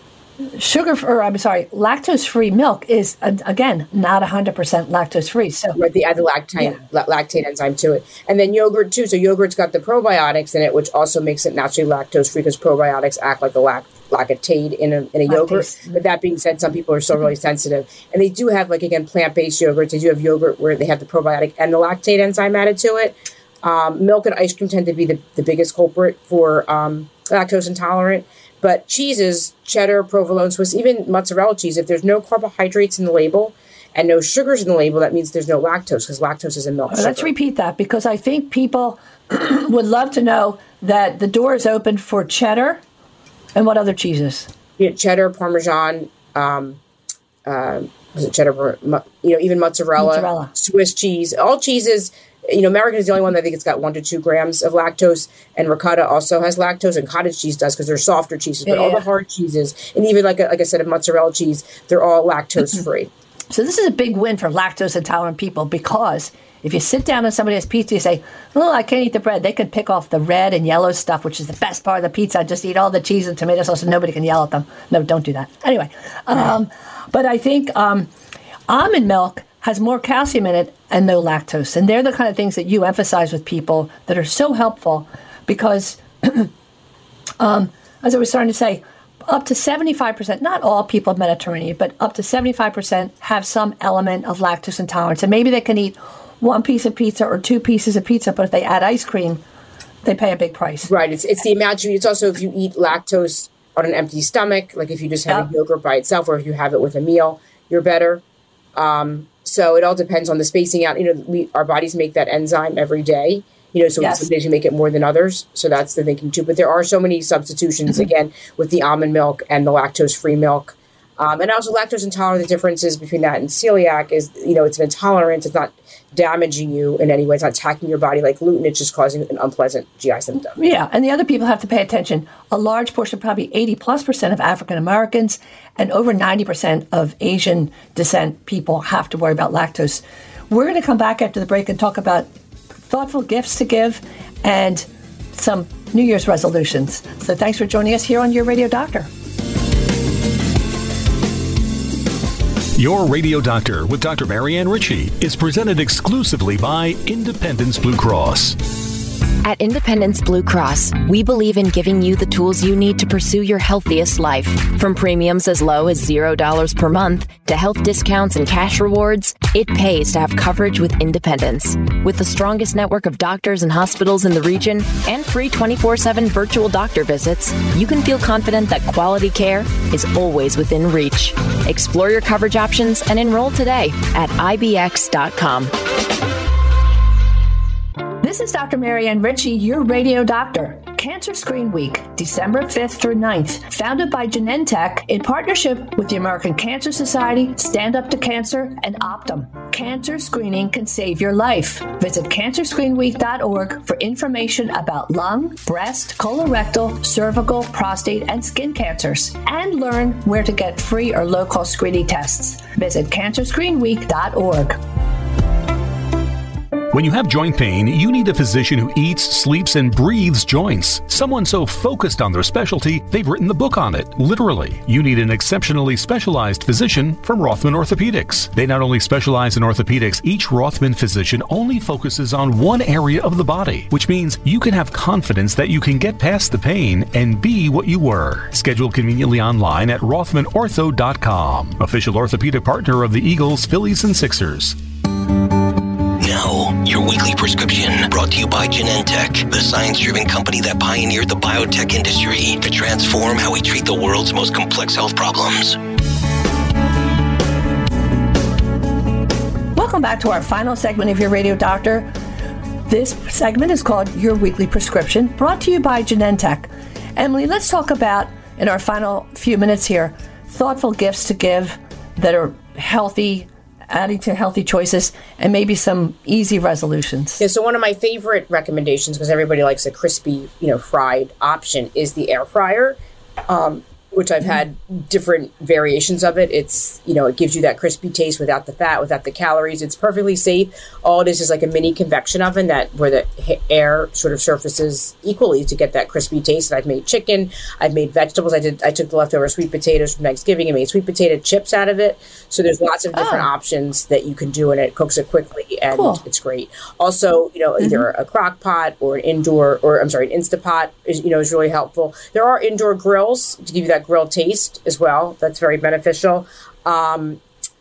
lactose-free milk is, again, not 100% lactose-free. So they add the lactate enzyme to it. And then yogurt, too. So yogurt's got the probiotics in it, which also makes it naturally lactose-free because probiotics act like a lactate in a yogurt. But that being said, some people are still really sensitive. And they do have, plant-based yogurts. They do have yogurt where they have the probiotic and the lactate enzyme added to it. Milk and ice cream tend to be the biggest culprit for lactose intolerant. But cheeses, cheddar, provolone, Swiss, even mozzarella cheese, if there's no carbohydrates in the label and no sugars in the label, that means there's no lactose because lactose is in milk sugar. Let's repeat that because I think people would love to know that the door is open for cheddar and what other cheeses? Cheddar, Parmesan, cheddar, even mozzarella, Swiss cheese, all cheeses. American is the only one that I think it's got 1 to 2 grams of lactose, and ricotta also has lactose, and cottage cheese does because they're softer cheeses. But all the hard cheeses, and even like I said, a mozzarella cheese, they're all lactose free. So this is a big win for lactose intolerant people because if you sit down and somebody has pizza, you say, "Oh, I can't eat the bread." They can pick off the red and yellow stuff, which is the best part of the pizza. Just eat all the cheese and tomato sauce, and nobody can yell at them. No, don't do that. Anyway, but I think almond milk has more calcium in it and no lactose. And they're the kind of things that you emphasize with people that are so helpful because, as I was starting to say, up to 75%, not all people of Mediterranean, but up to 75% have some element of lactose intolerance. And maybe they can eat 1 piece of pizza or 2 pieces of pizza, but if they add ice cream, they pay a big price. Right. It's the amount it's also if you eat lactose on an empty stomach, like if you just have a yogurt by itself or if you have it with a meal, you're better. So it all depends on the spacing out. Our bodies make that enzyme every day. So some days you make it more than others. So that's the thinking too. But there are so many substitutions again with the almond milk and the lactose-free milk. And also lactose intolerant, the differences between that and celiac is, it's an intolerance. It's not damaging you in any way. It's not attacking your body like gluten. It's just causing an unpleasant GI symptom. Yeah. And the other people have to pay attention. A large portion, probably 80+% of African Americans and over 90% of Asian descent people have to worry about lactose. We're going to come back after the break and talk about thoughtful gifts to give and some New Year's resolutions. So thanks for joining us here on Your Radio Doctor. Your Radio Doctor with Dr. Marianne Ritchie is presented exclusively by Independence Blue Cross. At Independence Blue Cross, we believe in giving you the tools you need to pursue your healthiest life. From premiums as low as $0 per month to health discounts and cash rewards, it pays to have coverage with Independence. With the strongest network of doctors and hospitals in the region and free 24/7 virtual doctor visits, you can feel confident that quality care is always within reach. Explore your coverage options and enroll today at ibx.com. This is Dr. Marianne Ritchie, your radio doctor. Cancer Screen Week, December 5th through 9th, founded by Genentech in partnership with the American Cancer Society, Stand Up to Cancer, and Optum. Cancer screening can save your life. Visit cancerscreenweek.org for information about lung, breast, colorectal, cervical, prostate, and skin cancers, and learn where to get free or low-cost screening tests. Visit cancerscreenweek.org. When you have joint pain, you need a physician who eats, sleeps, and breathes joints. Someone so focused on their specialty, they've written the book on it. Literally. You need an exceptionally specialized physician from Rothman Orthopedics. They not only specialize in orthopedics, each Rothman physician only focuses on one area of the body, which means you can have confidence that you can get past the pain and be what you were. Schedule conveniently online at rothmanortho.com. Official orthopedic partner of the Eagles, Phillies, and Sixers. Now, your weekly prescription brought to you by Genentech, the science-driven company that pioneered the biotech industry to transform how we treat the world's most complex health problems. Welcome back to our final segment of Your Radio Doctor. This segment is called Your Weekly Prescription, brought to you by Genentech. Emily, let's talk about, in our final few minutes here, thoughtful gifts to give that are healthy, adding to healthy choices, and maybe some easy resolutions. Yeah, so one of my favorite recommendations, because everybody likes a crispy, fried option, is the air fryer, which I've had different variations of it. It's, it gives you that crispy taste without the fat, without the calories. It's perfectly safe. All it is like a mini convection oven where the air sort of surfaces equally to get that crispy taste. And I've made chicken, I've made vegetables. I took the leftover sweet potatoes from Thanksgiving and made sweet potato chips out of it. So there's lots of different options that you can do, and it cooks it quickly, and it's great. Also, either a crock pot or an Instapot is really helpful. There are indoor grills to give you that grilled taste as well. That's very beneficial. And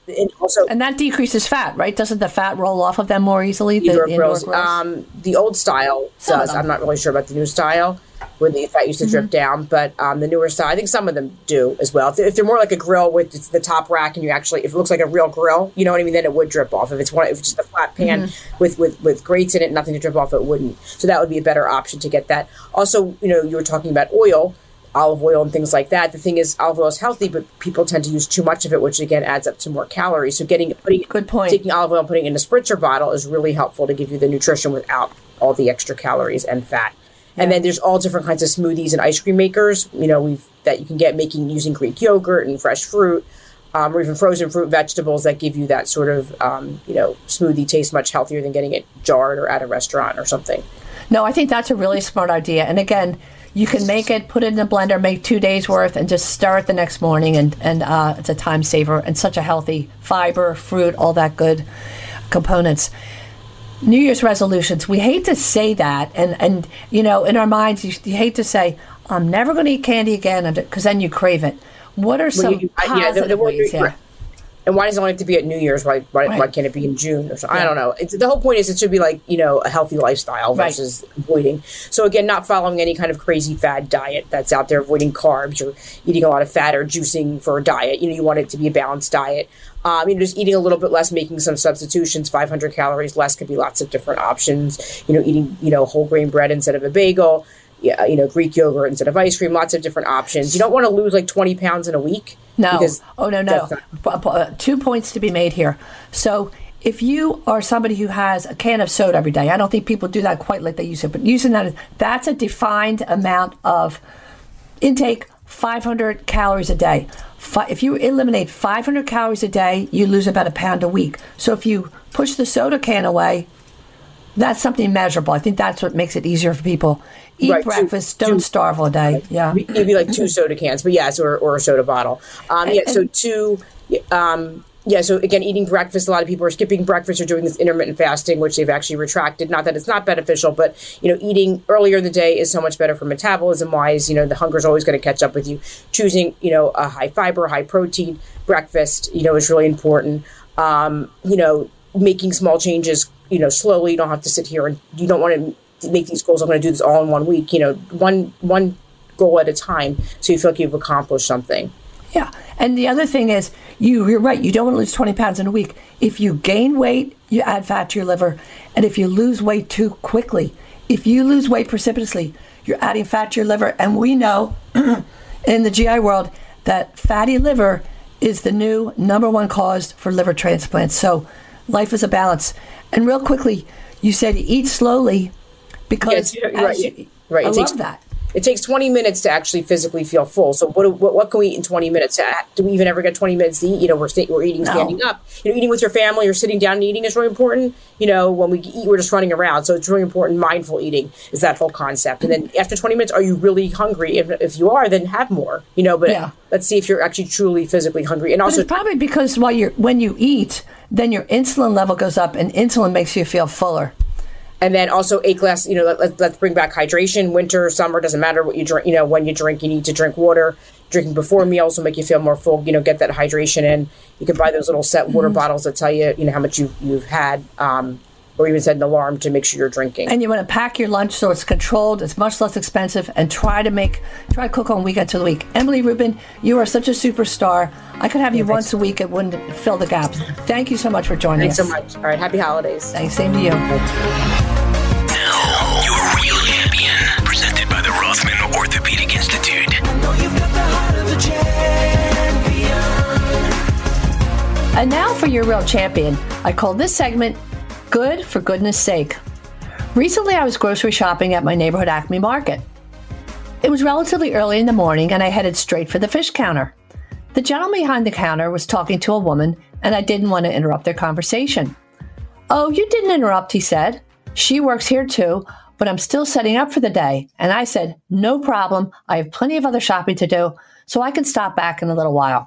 that decreases fat, right? Doesn't the fat roll off of them more easily? The indoor grills. The old style does. I'm not really sure about the new style, where the fat used to drip down, but the newer style, I think some of them do as well. If they're more like a grill with the top rack, and if it looks like a real grill, you know what I mean, then it would drip off. If it's just a flat pan with grates in it, nothing to drip off, it wouldn't. So that would be a better option to get that. Also, you were talking about olive oil and things like that. The thing is, olive oil is healthy, but people tend to use too much of it, which again adds up to more calories. So taking olive oil and putting it in a spritzer bottle is really helpful to give you the nutrition without all the extra calories and fat. And then there's all different kinds of smoothies and ice cream makers, that you can get using Greek yogurt and fresh fruit, or even frozen fruit vegetables that give you that sort of, smoothie taste much healthier than getting it jarred or at a restaurant or something. No, I think that's a really smart idea. And again, you can make it, put it in a blender, make 2 days worth, and just stir it the next morning. And it's a time saver and such a healthy fiber, fruit, all that good components. New Year's resolutions. We hate to say that. And in our minds, you hate to say, I'm never going to eat candy again, because then you crave it. What are some positive ways? And why does it only have to be at New Year's? Why can't it be in June or something? Yeah. I don't know. The whole point is it should be like, a healthy lifestyle versus avoiding. So again, not following any kind of crazy fad diet that's out there, avoiding carbs or eating a lot of fat or juicing for a diet. You want it to be a balanced diet. Just eating a little bit less, making some substitutions. 500 calories less could be lots of different options. Eating, whole grain bread instead of a bagel. Greek yogurt instead of ice cream. Lots of different options. You don't want to lose like 20 pounds in a week. No. No. 2 points to be made here. So if you are somebody who has a can of soda every day, I don't think people do that quite like they used to, but using that's a defined amount of intake, 500 calories a day. If you eliminate 500 calories a day, you lose about a pound a week. So if you push the soda can away, that's something measurable. I think that's what makes it easier for people. Eat breakfast, don't starve all day. Yeah. Maybe like 2 soda cans, but yes, or a soda bottle. So again, eating breakfast, a lot of people are skipping breakfast or doing this intermittent fasting, which they've actually retracted. Not that it's not beneficial, but, eating earlier in the day is so much better for metabolism-wise. The hunger is always going to catch up with you. Choosing, a high fiber, high protein breakfast, is really important. Making small changes, slowly. You don't have to sit here and you don't want to make these goals. I'm going to do this all in 1 week, one goal at a time. So you feel like you've accomplished something. Yeah. And the other thing is, you're right, you don't want to lose 20 pounds in a week. If you gain weight, you add fat to your liver. And if you lose weight too quickly, if you lose weight precipitously, you're adding fat to your liver. And we know in the GI world that fatty liver is the new number 1 cause for liver transplants. So life is a balance. And real quickly, you said eat slowly because I love that. It takes 20 minutes to actually physically feel full. So what can we eat in 20 minutes? Do we even ever get 20 minutes to eat? We're eating standing up. Eating with your family or sitting down and eating is really important. When we eat, we're just running around. So it's really important. Mindful eating is that whole concept. And then after 20 minutes, are you really hungry? If you are, then have more. Let's see if you're actually truly physically hungry. And also, it's probably because when you eat, then your insulin level goes up, and insulin makes you feel fuller. And then also a glass, let's bring back hydration. Winter, summer, doesn't matter what you drink. When you drink, you need to drink water. Drinking before meals will make you feel more full. Get that hydration in. You can buy those little set water bottles that tell you, how much you've had, or even set an alarm to make sure you're drinking. And you want to pack your lunch so it's controlled. It's much less expensive, and try to cook on weekends of the week. Emily Rubin, you are such a superstar. I could have you once a week. It wouldn't fill the gaps. Thank you so much for joining us. Thanks so much. All right. Happy holidays. Thanks. Same to you. Your Real Champion, presented by the Rothman Orthopedic Institute. I know you've got the heart of a champion. And now for Your Real Champion. I call this segment Good for Goodness Sake. Recently, I was grocery shopping at my neighborhood Acme Market. It was relatively early in the morning, and I headed straight for the fish counter. The gentleman behind the counter was talking to a woman, and I didn't want to interrupt their conversation. "Oh, you didn't interrupt," he said. "She works here too, but I'm still setting up for the day." And I said, "No problem. I have plenty of other shopping to do, so I can stop back in a little while."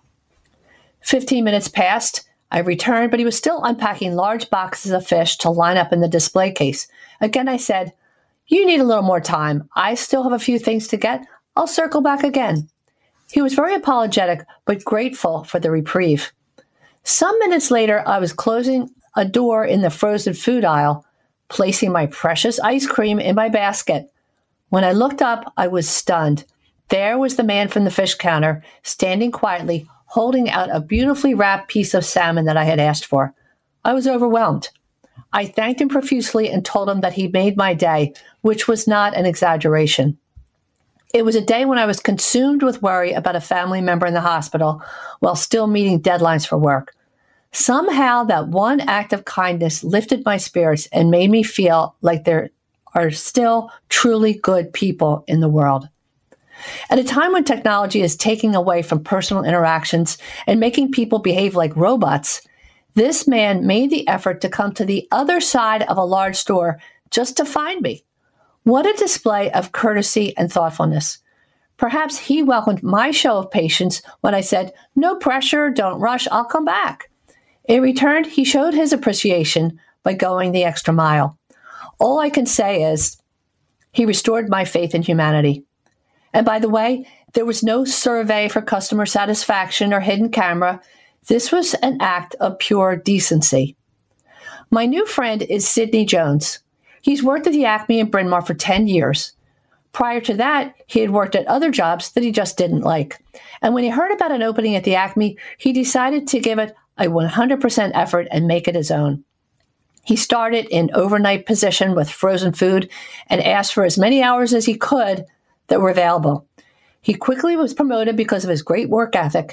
15 minutes passed. I returned, but he was still unpacking large boxes of fish to line up in the display case. Again, I said, "You need a little more time. I still have a few things to get. I'll circle back again." He was very apologetic, but grateful for the reprieve. Some minutes later, I was closing a door in the frozen food aisle, placing my precious ice cream in my basket. When I looked up, I was stunned. There was the man from the fish counter, standing quietly, holding out a beautifully wrapped piece of salmon that I had asked for. I was overwhelmed. I thanked him profusely and told him that he made my day, which was not an exaggeration. It was a day when I was consumed with worry about a family member in the hospital while still meeting deadlines for work. Somehow that one act of kindness lifted my spirits and made me feel like there are still truly good people in the world. At a time when technology is taking away from personal interactions and making people behave like robots, this man made the effort to come to the other side of a large store just to find me. What a display of courtesy and thoughtfulness. Perhaps he welcomed my show of patience when I said, "No pressure, don't rush, I'll come back." In return, he showed his appreciation by going the extra mile. All I can say is, he restored my faith in humanity. And by the way, there was no survey for customer satisfaction or hidden camera. This was an act of pure decency. My new friend is Sidney Jones. He's worked at the Acme in Bryn Mawr for 10 years. Prior to that, he had worked at other jobs that he just didn't like. And when he heard about an opening at the Acme, he decided to give it a 100% effort and make it his own. He started in overnight position with frozen food and asked for as many hours as he could that were available. He quickly was promoted because of his great work ethic,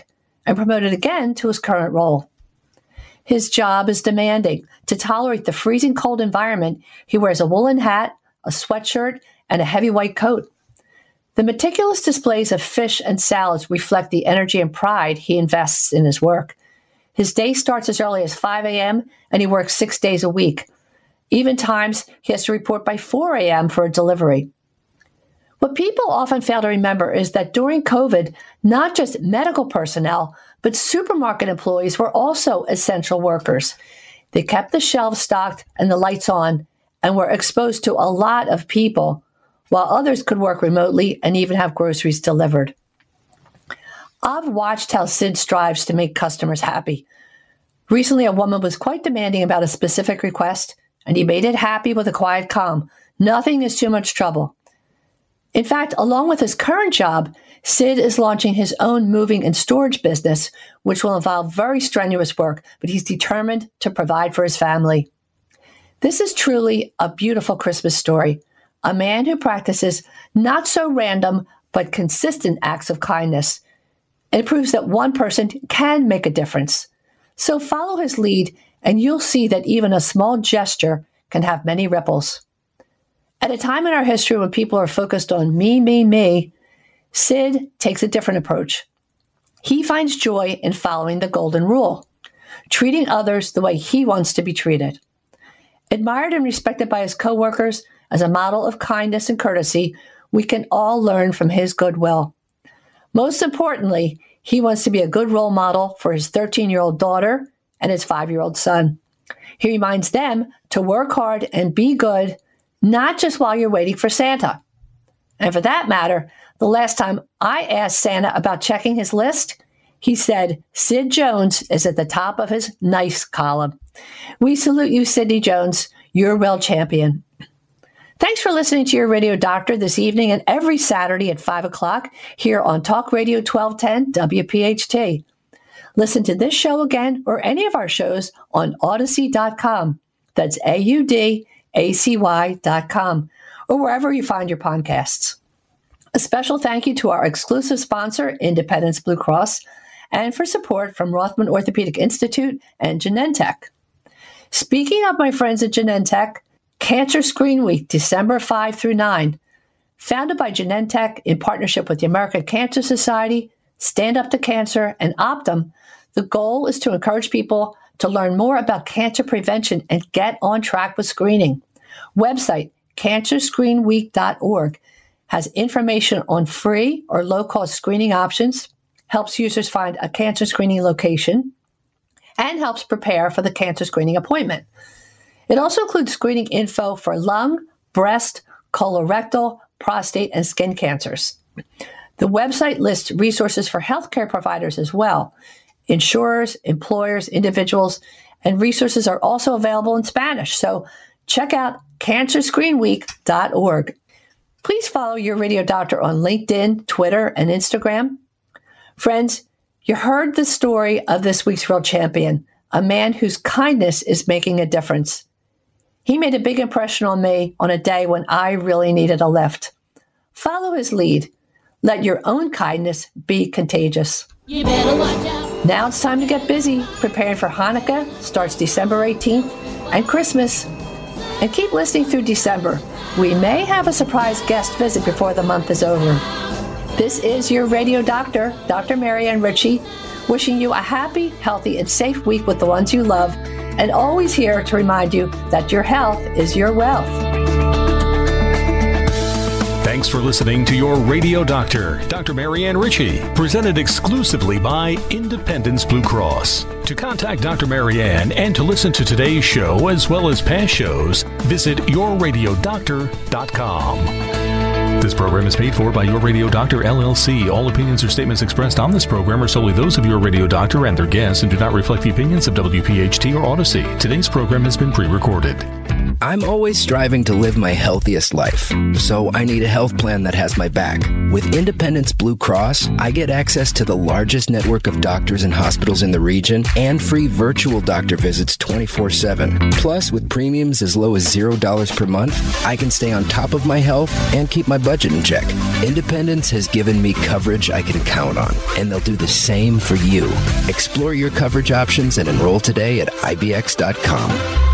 and promoted again to his current role. His job is demanding. To tolerate the freezing cold environment, he wears a woolen hat, a sweatshirt, and a heavy white coat. The meticulous displays of fish and salads reflect the energy and pride he invests in his work. His day starts as early as 5 a.m., and he works 6 days a week. Even times he has to report by 4 a.m. for a delivery. What people often fail to remember is that during COVID, not just medical personnel, but supermarket employees were also essential workers. They kept the shelves stocked and the lights on and were exposed to a lot of people, while others could work remotely and even have groceries delivered. I've watched how Sid strives to make customers happy. Recently, a woman was quite demanding about a specific request, and he made it happy with a quiet calm. Nothing is too much trouble. In fact, along with his current job, Sid is launching his own moving and storage business, which will involve very strenuous work, but he's determined to provide for his family. This is truly a beautiful Christmas story. A man who practices not so random, but consistent acts of kindness. It proves that one person can make a difference. So follow his lead, and you'll see that even a small gesture can have many ripples. At a time in our history when people are focused on me, Sid takes a different approach. He finds joy in following the golden rule, treating others the way he wants to be treated. Admired and respected by his coworkers as a model of kindness and courtesy, we can all learn from his goodwill. Most importantly, he wants to be a good role model for his 13-year-old daughter and his 5-year-old son. He reminds them to work hard and be good, not just while you're waiting for Santa. And for that matter, the last time I asked Santa about checking his list, he said Sid Jones is at the top of his nice column. We salute you, Sidney Jones. You're a real champion. Thanks for listening to Your Radio Doctor this evening and every Saturday at 5 o'clock here on Talk Radio 1210 WPHT. Listen to this show again or any of our shows on Audacy.com. That's AUDACY.com, or wherever you find your podcasts. A special thank you to our exclusive sponsor, Independence Blue Cross, and for support from Rothman Orthopedic Institute and Genentech. Speaking of my friends at Genentech, Cancer Screen Week, December 5 through 9, founded by Genentech in partnership with the American Cancer Society, Stand Up to Cancer, and Optum, the goal is to encourage people to learn more about cancer prevention and get on track with screening. Website, cancerscreenweek.org, has information on free or low-cost screening options, helps users find a cancer screening location, and helps prepare for the cancer screening appointment. It also includes screening info for lung, breast, colorectal, prostate, and skin cancers. The website lists resources for healthcare providers as well. Insurers, employers, individuals, and resources are also available in Spanish. So check out cancerscreenweek.org. Please follow Your Radio Doctor on LinkedIn, Twitter, and Instagram. Friends, you heard the story of this week's World Champion, a man whose kindness is making a difference. He made a big impression on me on a day when I really needed a lift. Follow his lead. Let your own kindness be contagious. You better watch out. Now it's time to get busy. Preparing for Hanukkah starts December 18th and Christmas. And keep listening through December. We may have a surprise guest visit before the month is over. This is Your Radio Doctor, Dr. Marianne Ritchie, wishing you a happy, healthy, and safe week with the ones you love, and always here to remind you that your health is your wealth. Thanks for listening to Your Radio Doctor, Dr. Marianne Ritchie, presented exclusively by Independence Blue Cross. To contact Dr. Marianne and to listen to today's show as well as past shows, visit yourradiodoctor.com. This program is paid for by Your Radio Doctor, LLC. All opinions or statements expressed on this program are solely those of Your Radio Doctor and their guests and do not reflect the opinions of WPHT or Audacy. Today's program has been pre-recorded. I'm always striving to live my healthiest life, so I need a health plan that has my back. With Independence Blue Cross, I get access to the largest network of doctors and hospitals in the region and free virtual doctor visits 24/7. Plus, with premiums as low as $0 per month, I can stay on top of my health and keep my budget in check. Independence has given me coverage I can count on, and they'll do the same for you. Explore your coverage options and enroll today at IBX.com.